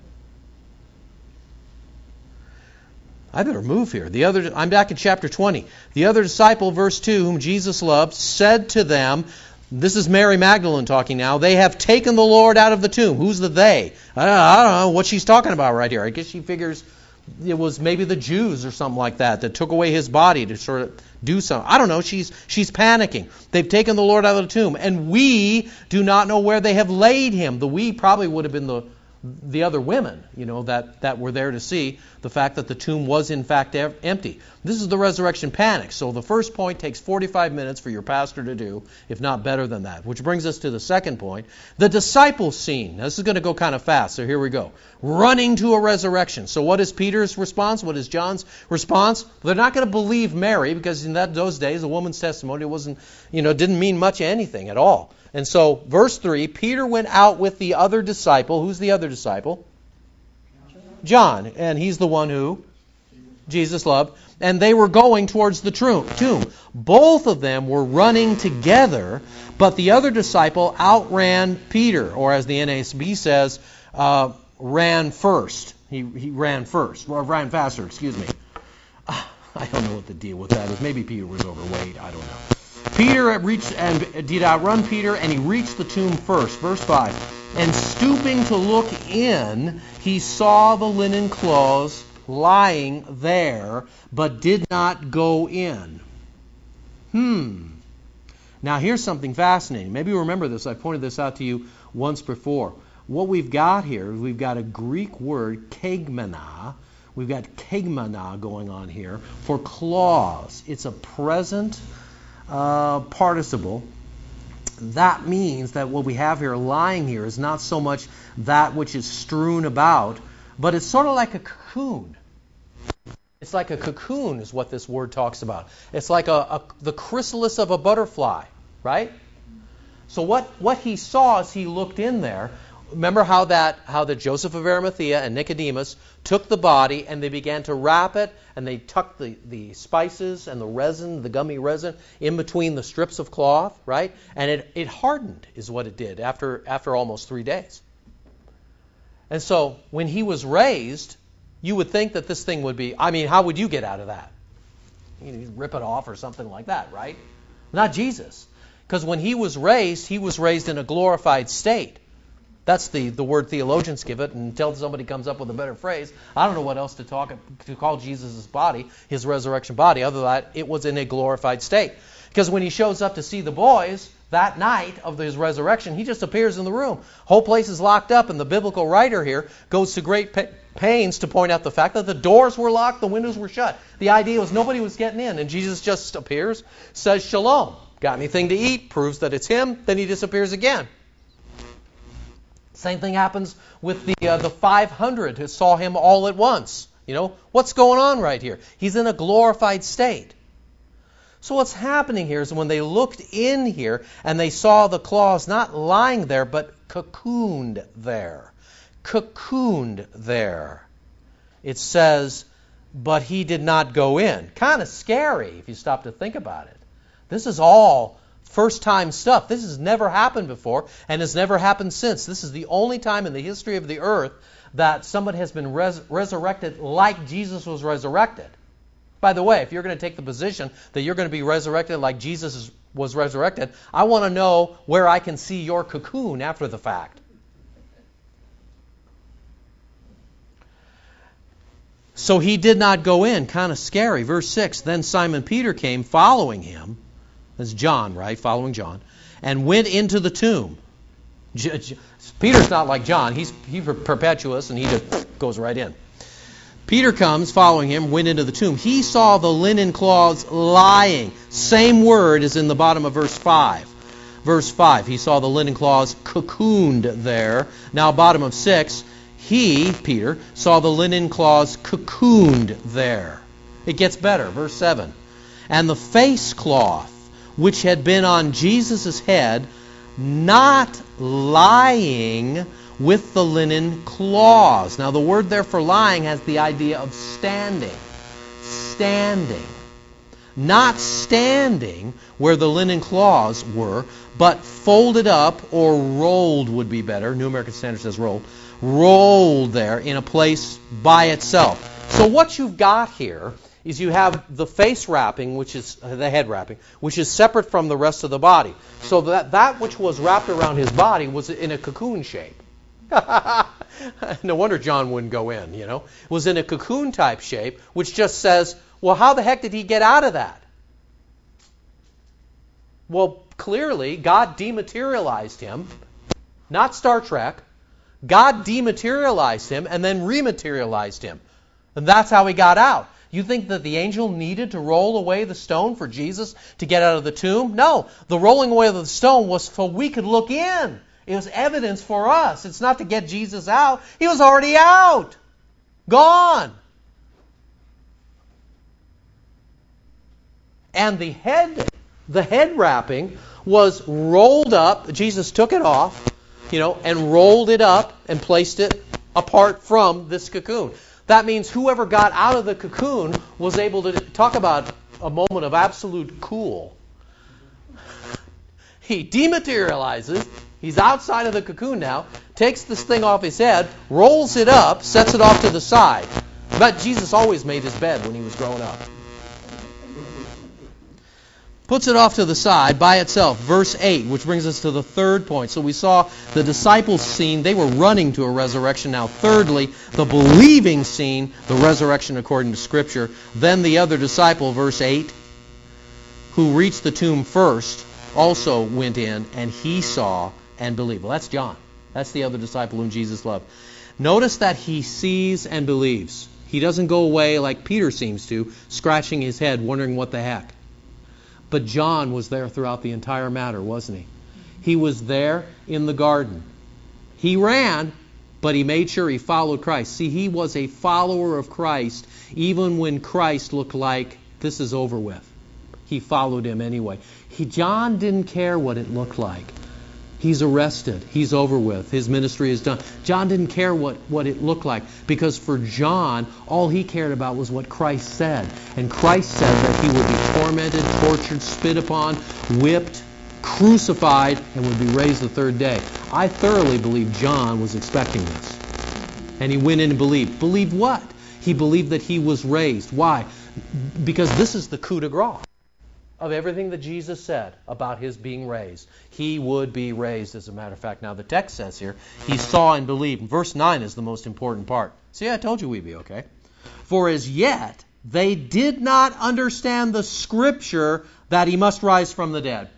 I better move here. The other, I'm back in chapter twenty. The other disciple, verse two, whom Jesus loved, said to them, this is Mary Magdalene talking now, they have taken the Lord out of the tomb. Who's the they? I don't, I don't know what she's talking about right here. I guess she figures it was maybe the Jews or something like that that took away his body to sort of do something. I don't know. She's she's panicking. They've taken the Lord out of the tomb, and we do not know where they have laid him. The we probably would have been the the other women, you know, that, that were there to see the fact that the tomb was in fact empty. This is the resurrection panic. So the first point takes forty-five minutes for your pastor to do, if not better than that. Which brings us to the second point, the disciples scene. Now, this is going to go kind of fast, so here we go. Running to a resurrection. So what is Peter's response? What is John's response? They're not going to believe Mary, because in that, those days, a woman's testimony wasn't, you know, didn't mean much anything at all. And so, verse three, Peter went out with the other disciple. Who's the other disciple? John. And he's the one who Jesus loved. And they were going towards the tomb. Both of them were running together, but the other disciple outran Peter, or as the N A S B says, uh, ran first. He, he ran first, or ran faster, excuse me. I don't know what the deal with that is. Maybe Peter was overweight. I don't know. Peter reached and did outrun Peter, and he reached the tomb first. Verse five. And stooping to look in, he saw the linen clothes lying there, but did not go in. Hmm. Now here's something fascinating. Maybe you remember this. I pointed this out to you once before. What we've got here, we've got a Greek word, kegmena. We've got kegmena going on here for claws. It's a present Uh, participle. That means that what we have here lying here is not so much that which is strewn about, but it's sort of like a cocoon. It's like a cocoon is what this word talks about. It's like a, a the chrysalis of a butterfly, right? So what, what he saw as he looked in there, remember how that how that Joseph of Arimathea and Nicodemus took the body and they began to wrap it, and they tucked the, the spices and the resin, the gummy resin, in between the strips of cloth, right? And it, it hardened is what it did after after almost three days. And so when he was raised, you would think that this thing would be, I mean, how would you get out of that? You'd rip it off or something like that, right? Not Jesus. Because when he was raised, he was raised in a glorified state. That's the, the word theologians give it, and until somebody comes up with a better phrase, I don't know what else to talk to call Jesus' body, his resurrection body, other than that it was in a glorified state. Because when he shows up to see the boys that night of his resurrection, he just appears in the room. Whole place is locked up, and the biblical writer here goes to great pa- pains to point out the fact that the doors were locked, the windows were shut. The idea was nobody was getting in, and Jesus just appears, says shalom. Got anything to eat? Proves that it's him. Then he disappears again. Same thing happens with the uh, the five hundred who saw him all at once. You know, what's going on right here? He's in a glorified state. So what's happening here is when they looked in here and they saw the claws not lying there, but cocooned there. Cocooned there. It says, but he did not go in. Kind of scary if you stop to think about it. This is all first-time stuff. This has never happened before and has never happened since. This is the only time in the history of the earth that somebody has been res- resurrected like Jesus was resurrected. By the way, if you're going to take the position that you're going to be resurrected like Jesus was resurrected, I want to know where I can see your cocoon after the fact. So he did not go in. Kind of scary. Verse six, then Simon Peter came following him. That's John, right? Following John. And went into the tomb. J- J- Peter's not like John. He's he perpetuous, and he just goes right in. Peter comes, following him, went into the tomb. He saw the linen cloths lying. Same word as in the bottom of verse five. Verse five, he saw the linen cloths cocooned there. Now, bottom of six, he, Peter, saw the linen cloths cocooned there. It gets better. Verse seven. And the face cloth, which had been on Jesus' head, not lying with the linen cloths. Now, the word there for lying has the idea of standing. Standing. Not standing where the linen cloths were, but folded up, or rolled would be better. New American Standard says rolled. Rolled there in a place by itself. So what you've got here is you have the face wrapping, which is the head wrapping, which is separate from the rest of the body. So that that which was wrapped around his body was in a cocoon shape. No wonder John wouldn't go in, you know. It was in a cocoon type shape, which just says, well, how the heck did he get out of that? Well, clearly, God dematerialized him. Not Star Trek. God dematerialized him and then rematerialized him. And that's how he got out. You think that the angel needed to roll away the stone for Jesus to get out of the tomb? No. The rolling away of the stone was so we could look in. It was evidence for us. It's not to get Jesus out. He was already out. Gone. And the head, the head wrapping was rolled up. Jesus took it off, you know, and rolled it up and placed it apart from this cocoon. That means whoever got out of the cocoon was able to talk about a moment of absolute cool. He dematerializes. He's outside of the cocoon now, takes this thing off his head, rolls it up, sets it off to the side. But Jesus always made his bed when he was growing up. Puts it off to the side by itself. Verse eight, which brings us to the third point. So we saw the disciples' scene. They were running to a resurrection. Now, thirdly, the believing scene, the resurrection according to Scripture. Then the other disciple, verse eight, who reached the tomb first, also went in, and he saw and believed. Well, that's John. That's the other disciple whom Jesus loved. Notice that he sees and believes. He doesn't go away like Peter seems to, scratching his head, wondering what the heck. But John was there throughout the entire matter, wasn't he? He was there in the garden. He ran, but he made sure he followed Christ. See, he was a follower of Christ, even when Christ looked like this is over with. He followed him anyway. He, John didn't care what it looked like. He's arrested. He's over with. His ministry is done. John didn't care what, what it looked like, because for John, all he cared about was what Christ said. And Christ said that he would be tormented, tortured, spit upon, whipped, crucified, and would be raised the third day. I thoroughly believe John was expecting this. And he went in and believed. Believed what? He believed that he was raised. Why? Because this is the coup de grace of everything that Jesus said about his being raised. He would be raised, as a matter of fact. Now, the text says here, he saw and believed. Verse nine is the most important part. See, I told you we'd be okay. For as yet, they did not understand the Scripture that he must rise from the dead.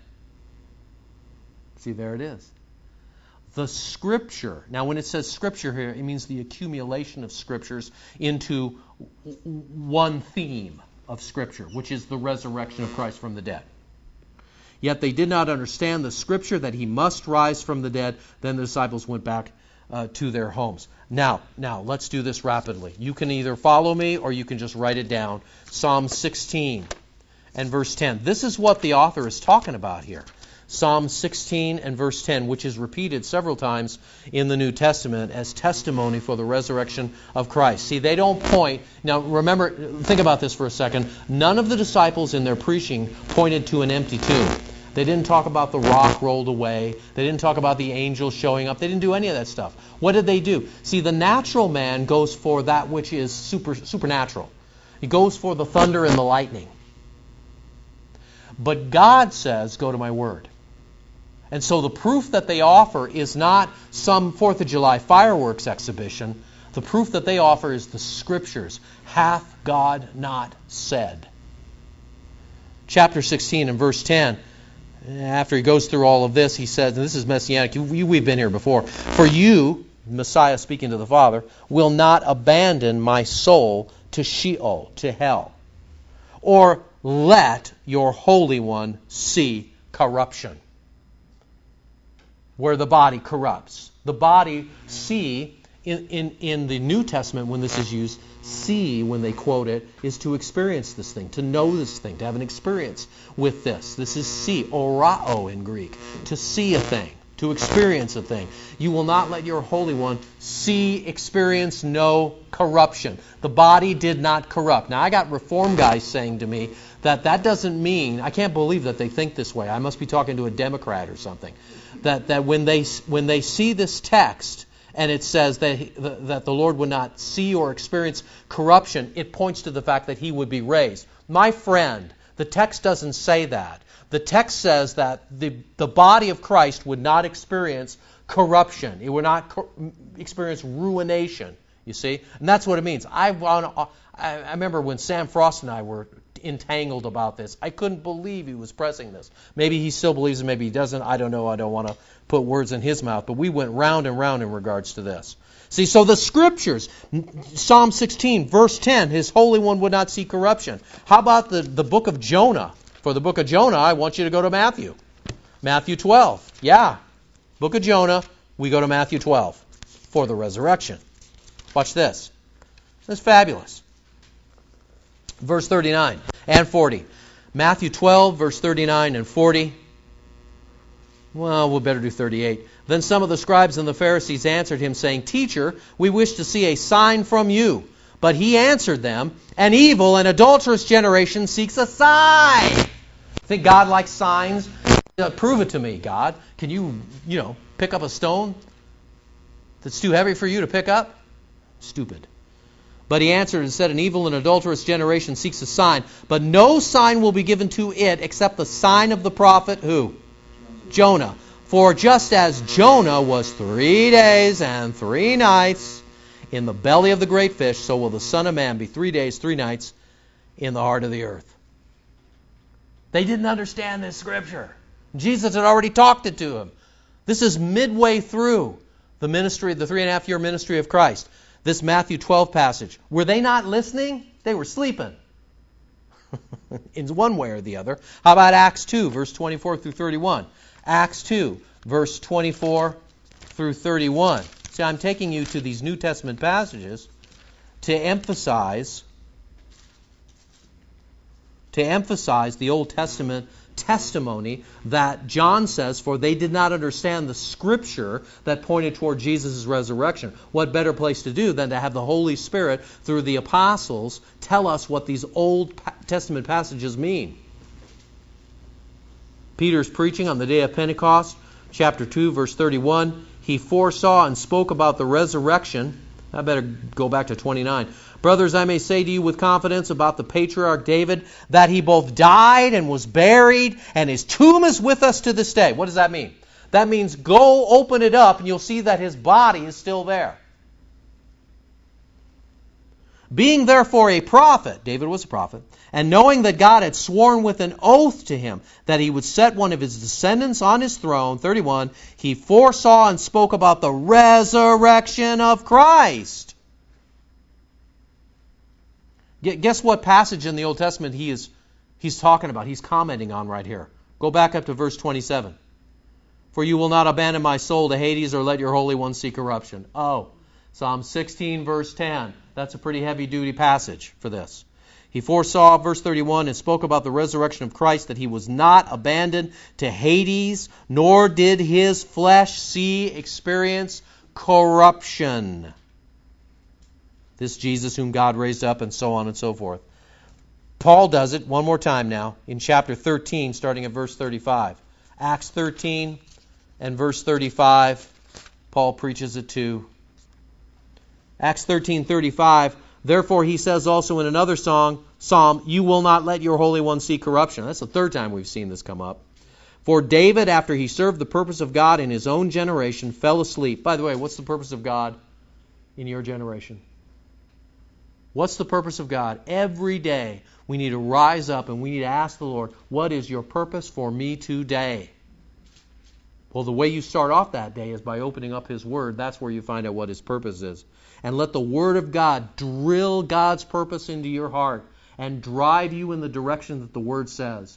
See, there it is. The Scripture. Now, when it says Scripture here, it means the accumulation of Scriptures into one theme of Scripture, which is the resurrection of Christ from the dead. Yet they did not understand the Scripture that he must rise from the dead. Then the disciples went back uh, to their homes. Now, now, let's do this rapidly. You can either follow me or you can just write it down. Psalm sixteen and verse ten. This is what the author is talking about here. Psalm sixteen and verse ten, which is repeated several times in the New Testament as testimony for the resurrection of Christ. See, they don't point. Now, remember, think about this for a second. None of the disciples in their preaching pointed to an empty tomb. They didn't talk about the rock rolled away. They didn't talk about the angels showing up. They didn't do any of that stuff. What did they do? See, the natural man goes for that which is super supernatural. He goes for the thunder and the lightning. But God says, go to my word. And so the proof that they offer is not some fourth of July fireworks exhibition. The proof that they offer is the Scriptures. Hath God not said? Chapter sixteen and verse ten. after he goes through all of this, he says, and this is messianic, you, you, we've been here before, for you, Messiah speaking to the Father, will not abandon my soul to Sheol, to hell, or let your Holy One see corruption, where the body corrupts. The body, see, in, in, in the New Testament when this is used, see, when they quote it, is to experience this thing, to know this thing, to have an experience with this. This is see, orao in Greek, to see a thing, to experience a thing. You will not let your Holy One see, experience, know corruption. The body did not corrupt. Now, I got Reform guys saying to me that that doesn't mean, I can't believe that they think this way. I must be talking to a Democrat or something. That, that when they when they see this text, and it says that he, that the Lord would not see or experience corruption, it points to the fact that He would be raised. My friend, the text doesn't say that. The text says that the, the body of Christ would not experience corruption. It would not co- experience ruination, you see? And that's what it means. I, want I, I remember when Sam Frost and I were entangled about this. I couldn't believe he was pressing this. Maybe he still believes it, maybe he doesn't. I don't know. I don't want to put words in his mouth. But we went round and round in regards to this. See, so the Scriptures, Psalm sixteen, verse ten, His Holy One would not see corruption. How about the, the book of Jonah? For the book of Jonah, I want you to go to Matthew. Matthew twelve. Yeah. Book of Jonah, we go to Matthew twelve for the resurrection. Watch this. This is fabulous. Verse thirty-nine and forty. Matthew twelve, verse thirty-nine and forty. Well, we'll better do thirty-eight. Then some of the scribes and the Pharisees answered him, saying, Teacher, we wish to see a sign from you. But he answered them, An evil and adulterous generation seeks a sign. Think God likes signs? Uh, prove it to me, God. Can you, you know, pick up a stone that's too heavy for you to pick up? Stupid. But he answered and said, An evil and adulterous generation seeks a sign, but no sign will be given to it except the sign of the prophet, who? Jonah. For just as Jonah was three days and three nights in the belly of the great fish, so will the Son of Man be three days, three nights in the heart of the earth. They didn't understand this scripture. Jesus had already talked it to him. This is midway through the ministry, the three and a half year ministry of Christ. This Matthew twelve passage. Were they not listening? They were sleeping. In one way or the other. How about Acts two, verse twenty-four through thirty-one? Acts two, verse twenty-four through thirty-one. See, I'm taking you to these New Testament passages to emphasize to emphasize the Old Testament testimony that John says, for they did not understand the Scripture that pointed toward Jesus' resurrection. What better place to do than to have the Holy Spirit, through the apostles, tell us what these Old Testament passages mean. Peter's preaching on the day of Pentecost, chapter two, verse thirty-one. He foresaw and spoke about the resurrection. I better go back to twenty-nine. Brothers, I may say to you with confidence about the patriarch David that he both died and was buried, and his tomb is with us to this day. What does that mean? That means go open it up and you'll see that his body is still there. Being therefore a prophet, David was a prophet, and knowing that God had sworn with an oath to him that he would set one of his descendants on his throne, thirty-one, he foresaw and spoke about the resurrection of Christ. Guess what passage in the Old Testament he is he's talking about, he's commenting on right here. Go back up to verse twenty-seven. For you will not abandon my soul to Hades or let your Holy One see corruption. Oh, Psalm sixteen, verse ten. That's a pretty heavy-duty passage for this. He foresaw, verse thirty-one, and spoke about the resurrection of Christ, that he was not abandoned to Hades, nor did his flesh see, experience corruption. This Jesus whom God raised up, and so on and so forth. Paul does it one more time now in chapter thirteen, starting at verse thirty-five. Acts thirteen and verse thirty-five, Paul preaches it too. Acts thirteen thirty-five, therefore he says also in another song, psalm, you will not let your Holy One see corruption. That's the third time we've seen this come up. For David, after he served the purpose of God in his own generation, fell asleep. By the way, what's the purpose of God in your generation? What's the purpose of God? Every day we need to rise up and we need to ask the Lord, what is your purpose for me today? Well, the way you start off that day is by opening up His Word. That's where you find out what His purpose is. And let the Word of God drill God's purpose into your heart and drive you in the direction that the Word says.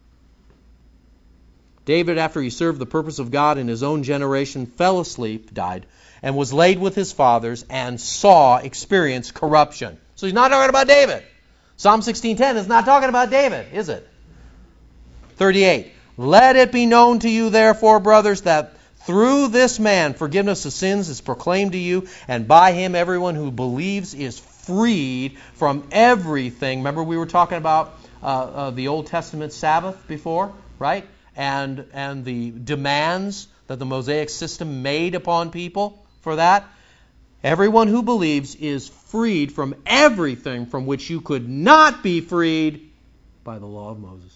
David, after he served the purpose of God in his own generation, fell asleep, died, and was laid with his fathers and saw, experienced corruption. So he's not talking about David. Psalm sixteen ten is not talking about David, is it? thirty-eight. Let it be known to you, therefore, brothers, that through this man forgiveness of sins is proclaimed to you, and by him everyone who believes is freed from everything. Remember we were talking about uh, uh, the Old Testament Sabbath before, right? And and the demands that the Mosaic system made upon people for that. Everyone who believes is freed from everything from which you could not be freed by the law of Moses.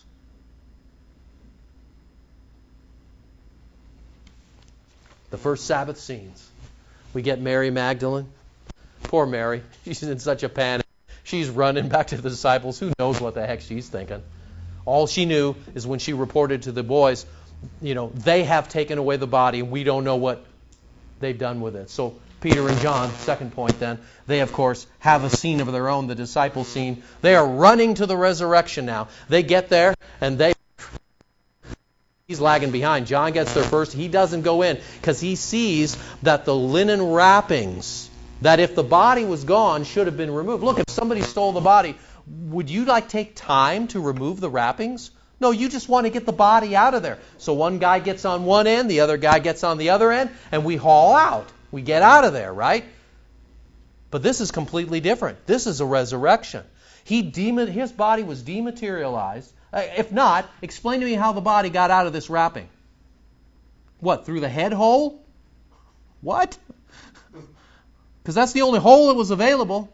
The first Sabbath scenes. We get Mary Magdalene. Poor Mary. She's in such a panic. She's running back to the disciples. Who knows what the heck she's thinking? All she knew is when she reported to the boys, you know, they have taken away the body and we don't know what they've done with it. So Peter and John, second point then, they of course have a scene of their own, the disciple scene. They are running to the resurrection now. They get there and they... He's lagging behind. John gets there first. He doesn't go in because he sees that the linen wrappings, that if the body was gone, should have been removed. Look, if somebody stole the body, would you like take time to remove the wrappings? No, you just want to get the body out of there. So one guy gets on one end, the other guy gets on the other end, and we haul out. We get out of there, right? But this is completely different. This is a resurrection. He dem- his body was dematerialized. Uh, if not, explain to me how the body got out of this wrapping. What, through the head hole? What? Because that's the only hole that was available.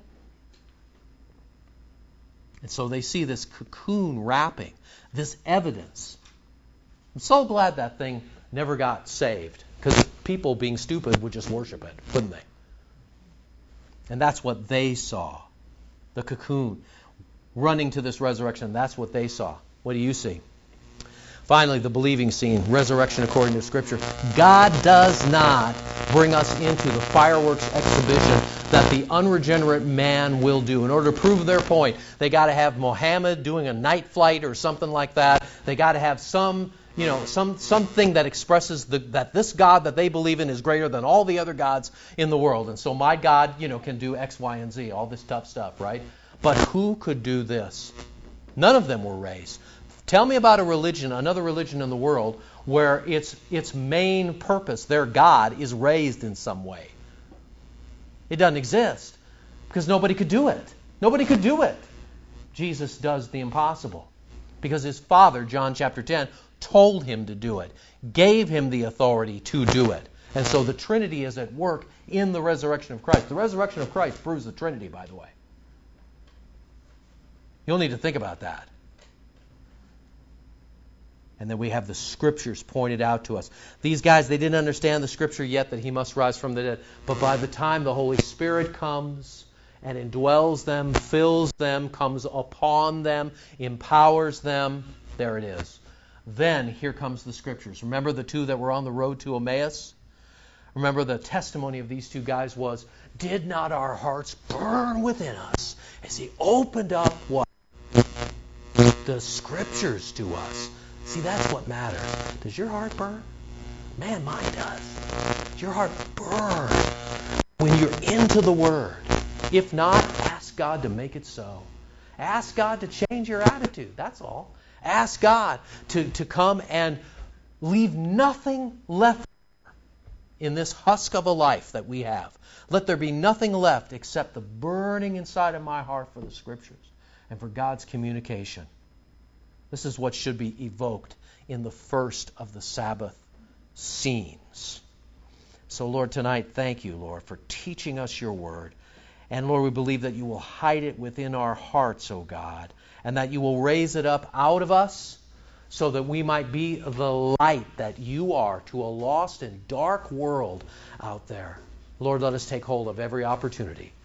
And so they see this cocoon wrapping, this evidence. I'm so glad that thing never got saved, because people being stupid would just worship it, wouldn't they? And that's what they saw. The cocoon running to this resurrection, that's what they saw. What do you see? Finally, the believing scene, resurrection according to Scripture. God does not bring us into the fireworks exhibition that the unregenerate man will do. In order to prove their point, they got to have Mohammed doing a night flight or something like that. They got to have some, you know, some something that expresses the, that this God that they believe in is greater than all the other gods in the world. And so my God, you know, can do X, Y, and Z, all this tough stuff, right? But who could do this? None of them were raised. Tell me about a religion, another religion in the world, where its its main purpose, their God, is raised in some way. It doesn't exist because nobody could do it. Nobody could do it. Jesus does the impossible because his Father, John chapter ten, told him to do it, gave him the authority to do it. And so the Trinity is at work in the resurrection of Christ. The resurrection of Christ proves the Trinity, by the way. You'll need to think about that. And then we have the Scriptures pointed out to us. These guys, they didn't understand the Scripture yet that he must rise from the dead. But by the time the Holy Spirit comes and indwells them, fills them, comes upon them, empowers them, there it is. Then here comes the Scriptures. Remember the two that were on the road to Emmaus? Remember the testimony of these two guys was, did not our hearts burn within us as he opened up what? The Scriptures to us. See, that's what matters. Does your heart burn? Man, mine does. Does your heart burn when you're into the Word? If not, ask God to make it so. Ask God to change your attitude. That's all. Ask God to, to come and leave nothing left in this husk of a life that we have. Let there be nothing left except the burning inside of my heart for the Scriptures and for God's communication. This is what should be evoked in the first of the Sabbath scenes. So, Lord, tonight, thank you, Lord, for teaching us your word. And, Lord, we believe that you will hide it within our hearts, O God, and that you will raise it up out of us so that we might be the light that you are to a lost and dark world out there. Lord, let us take hold of every opportunity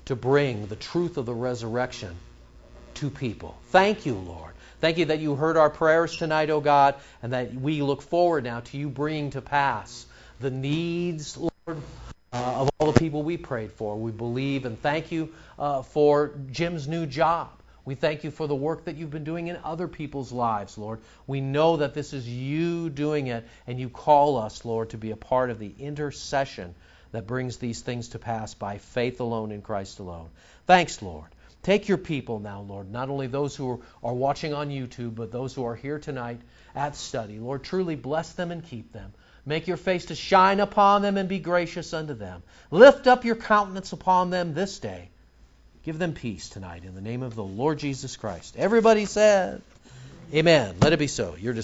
to bring the truth of the resurrection to people. Thank you, Lord. Thank you that you heard our prayers tonight, O God, and that we look forward now to you bringing to pass the needs, Lord, uh, of all the people we prayed for. We believe and thank you uh, for Jim's new job. We thank you for the work that you've been doing in other people's lives, Lord. We know that this is you doing it, and you call us, Lord, to be a part of the intercession that brings these things to pass by faith alone in Christ alone. Thanks, Lord. Take your people now, Lord, not only those who are, are watching on YouTube, but those who are here tonight at study. Lord, truly bless them and keep them. Make your face to shine upon them and be gracious unto them. Lift up your countenance upon them this day. Give them peace tonight in the name of the Lord Jesus Christ. Everybody said, amen. Let it be so. You're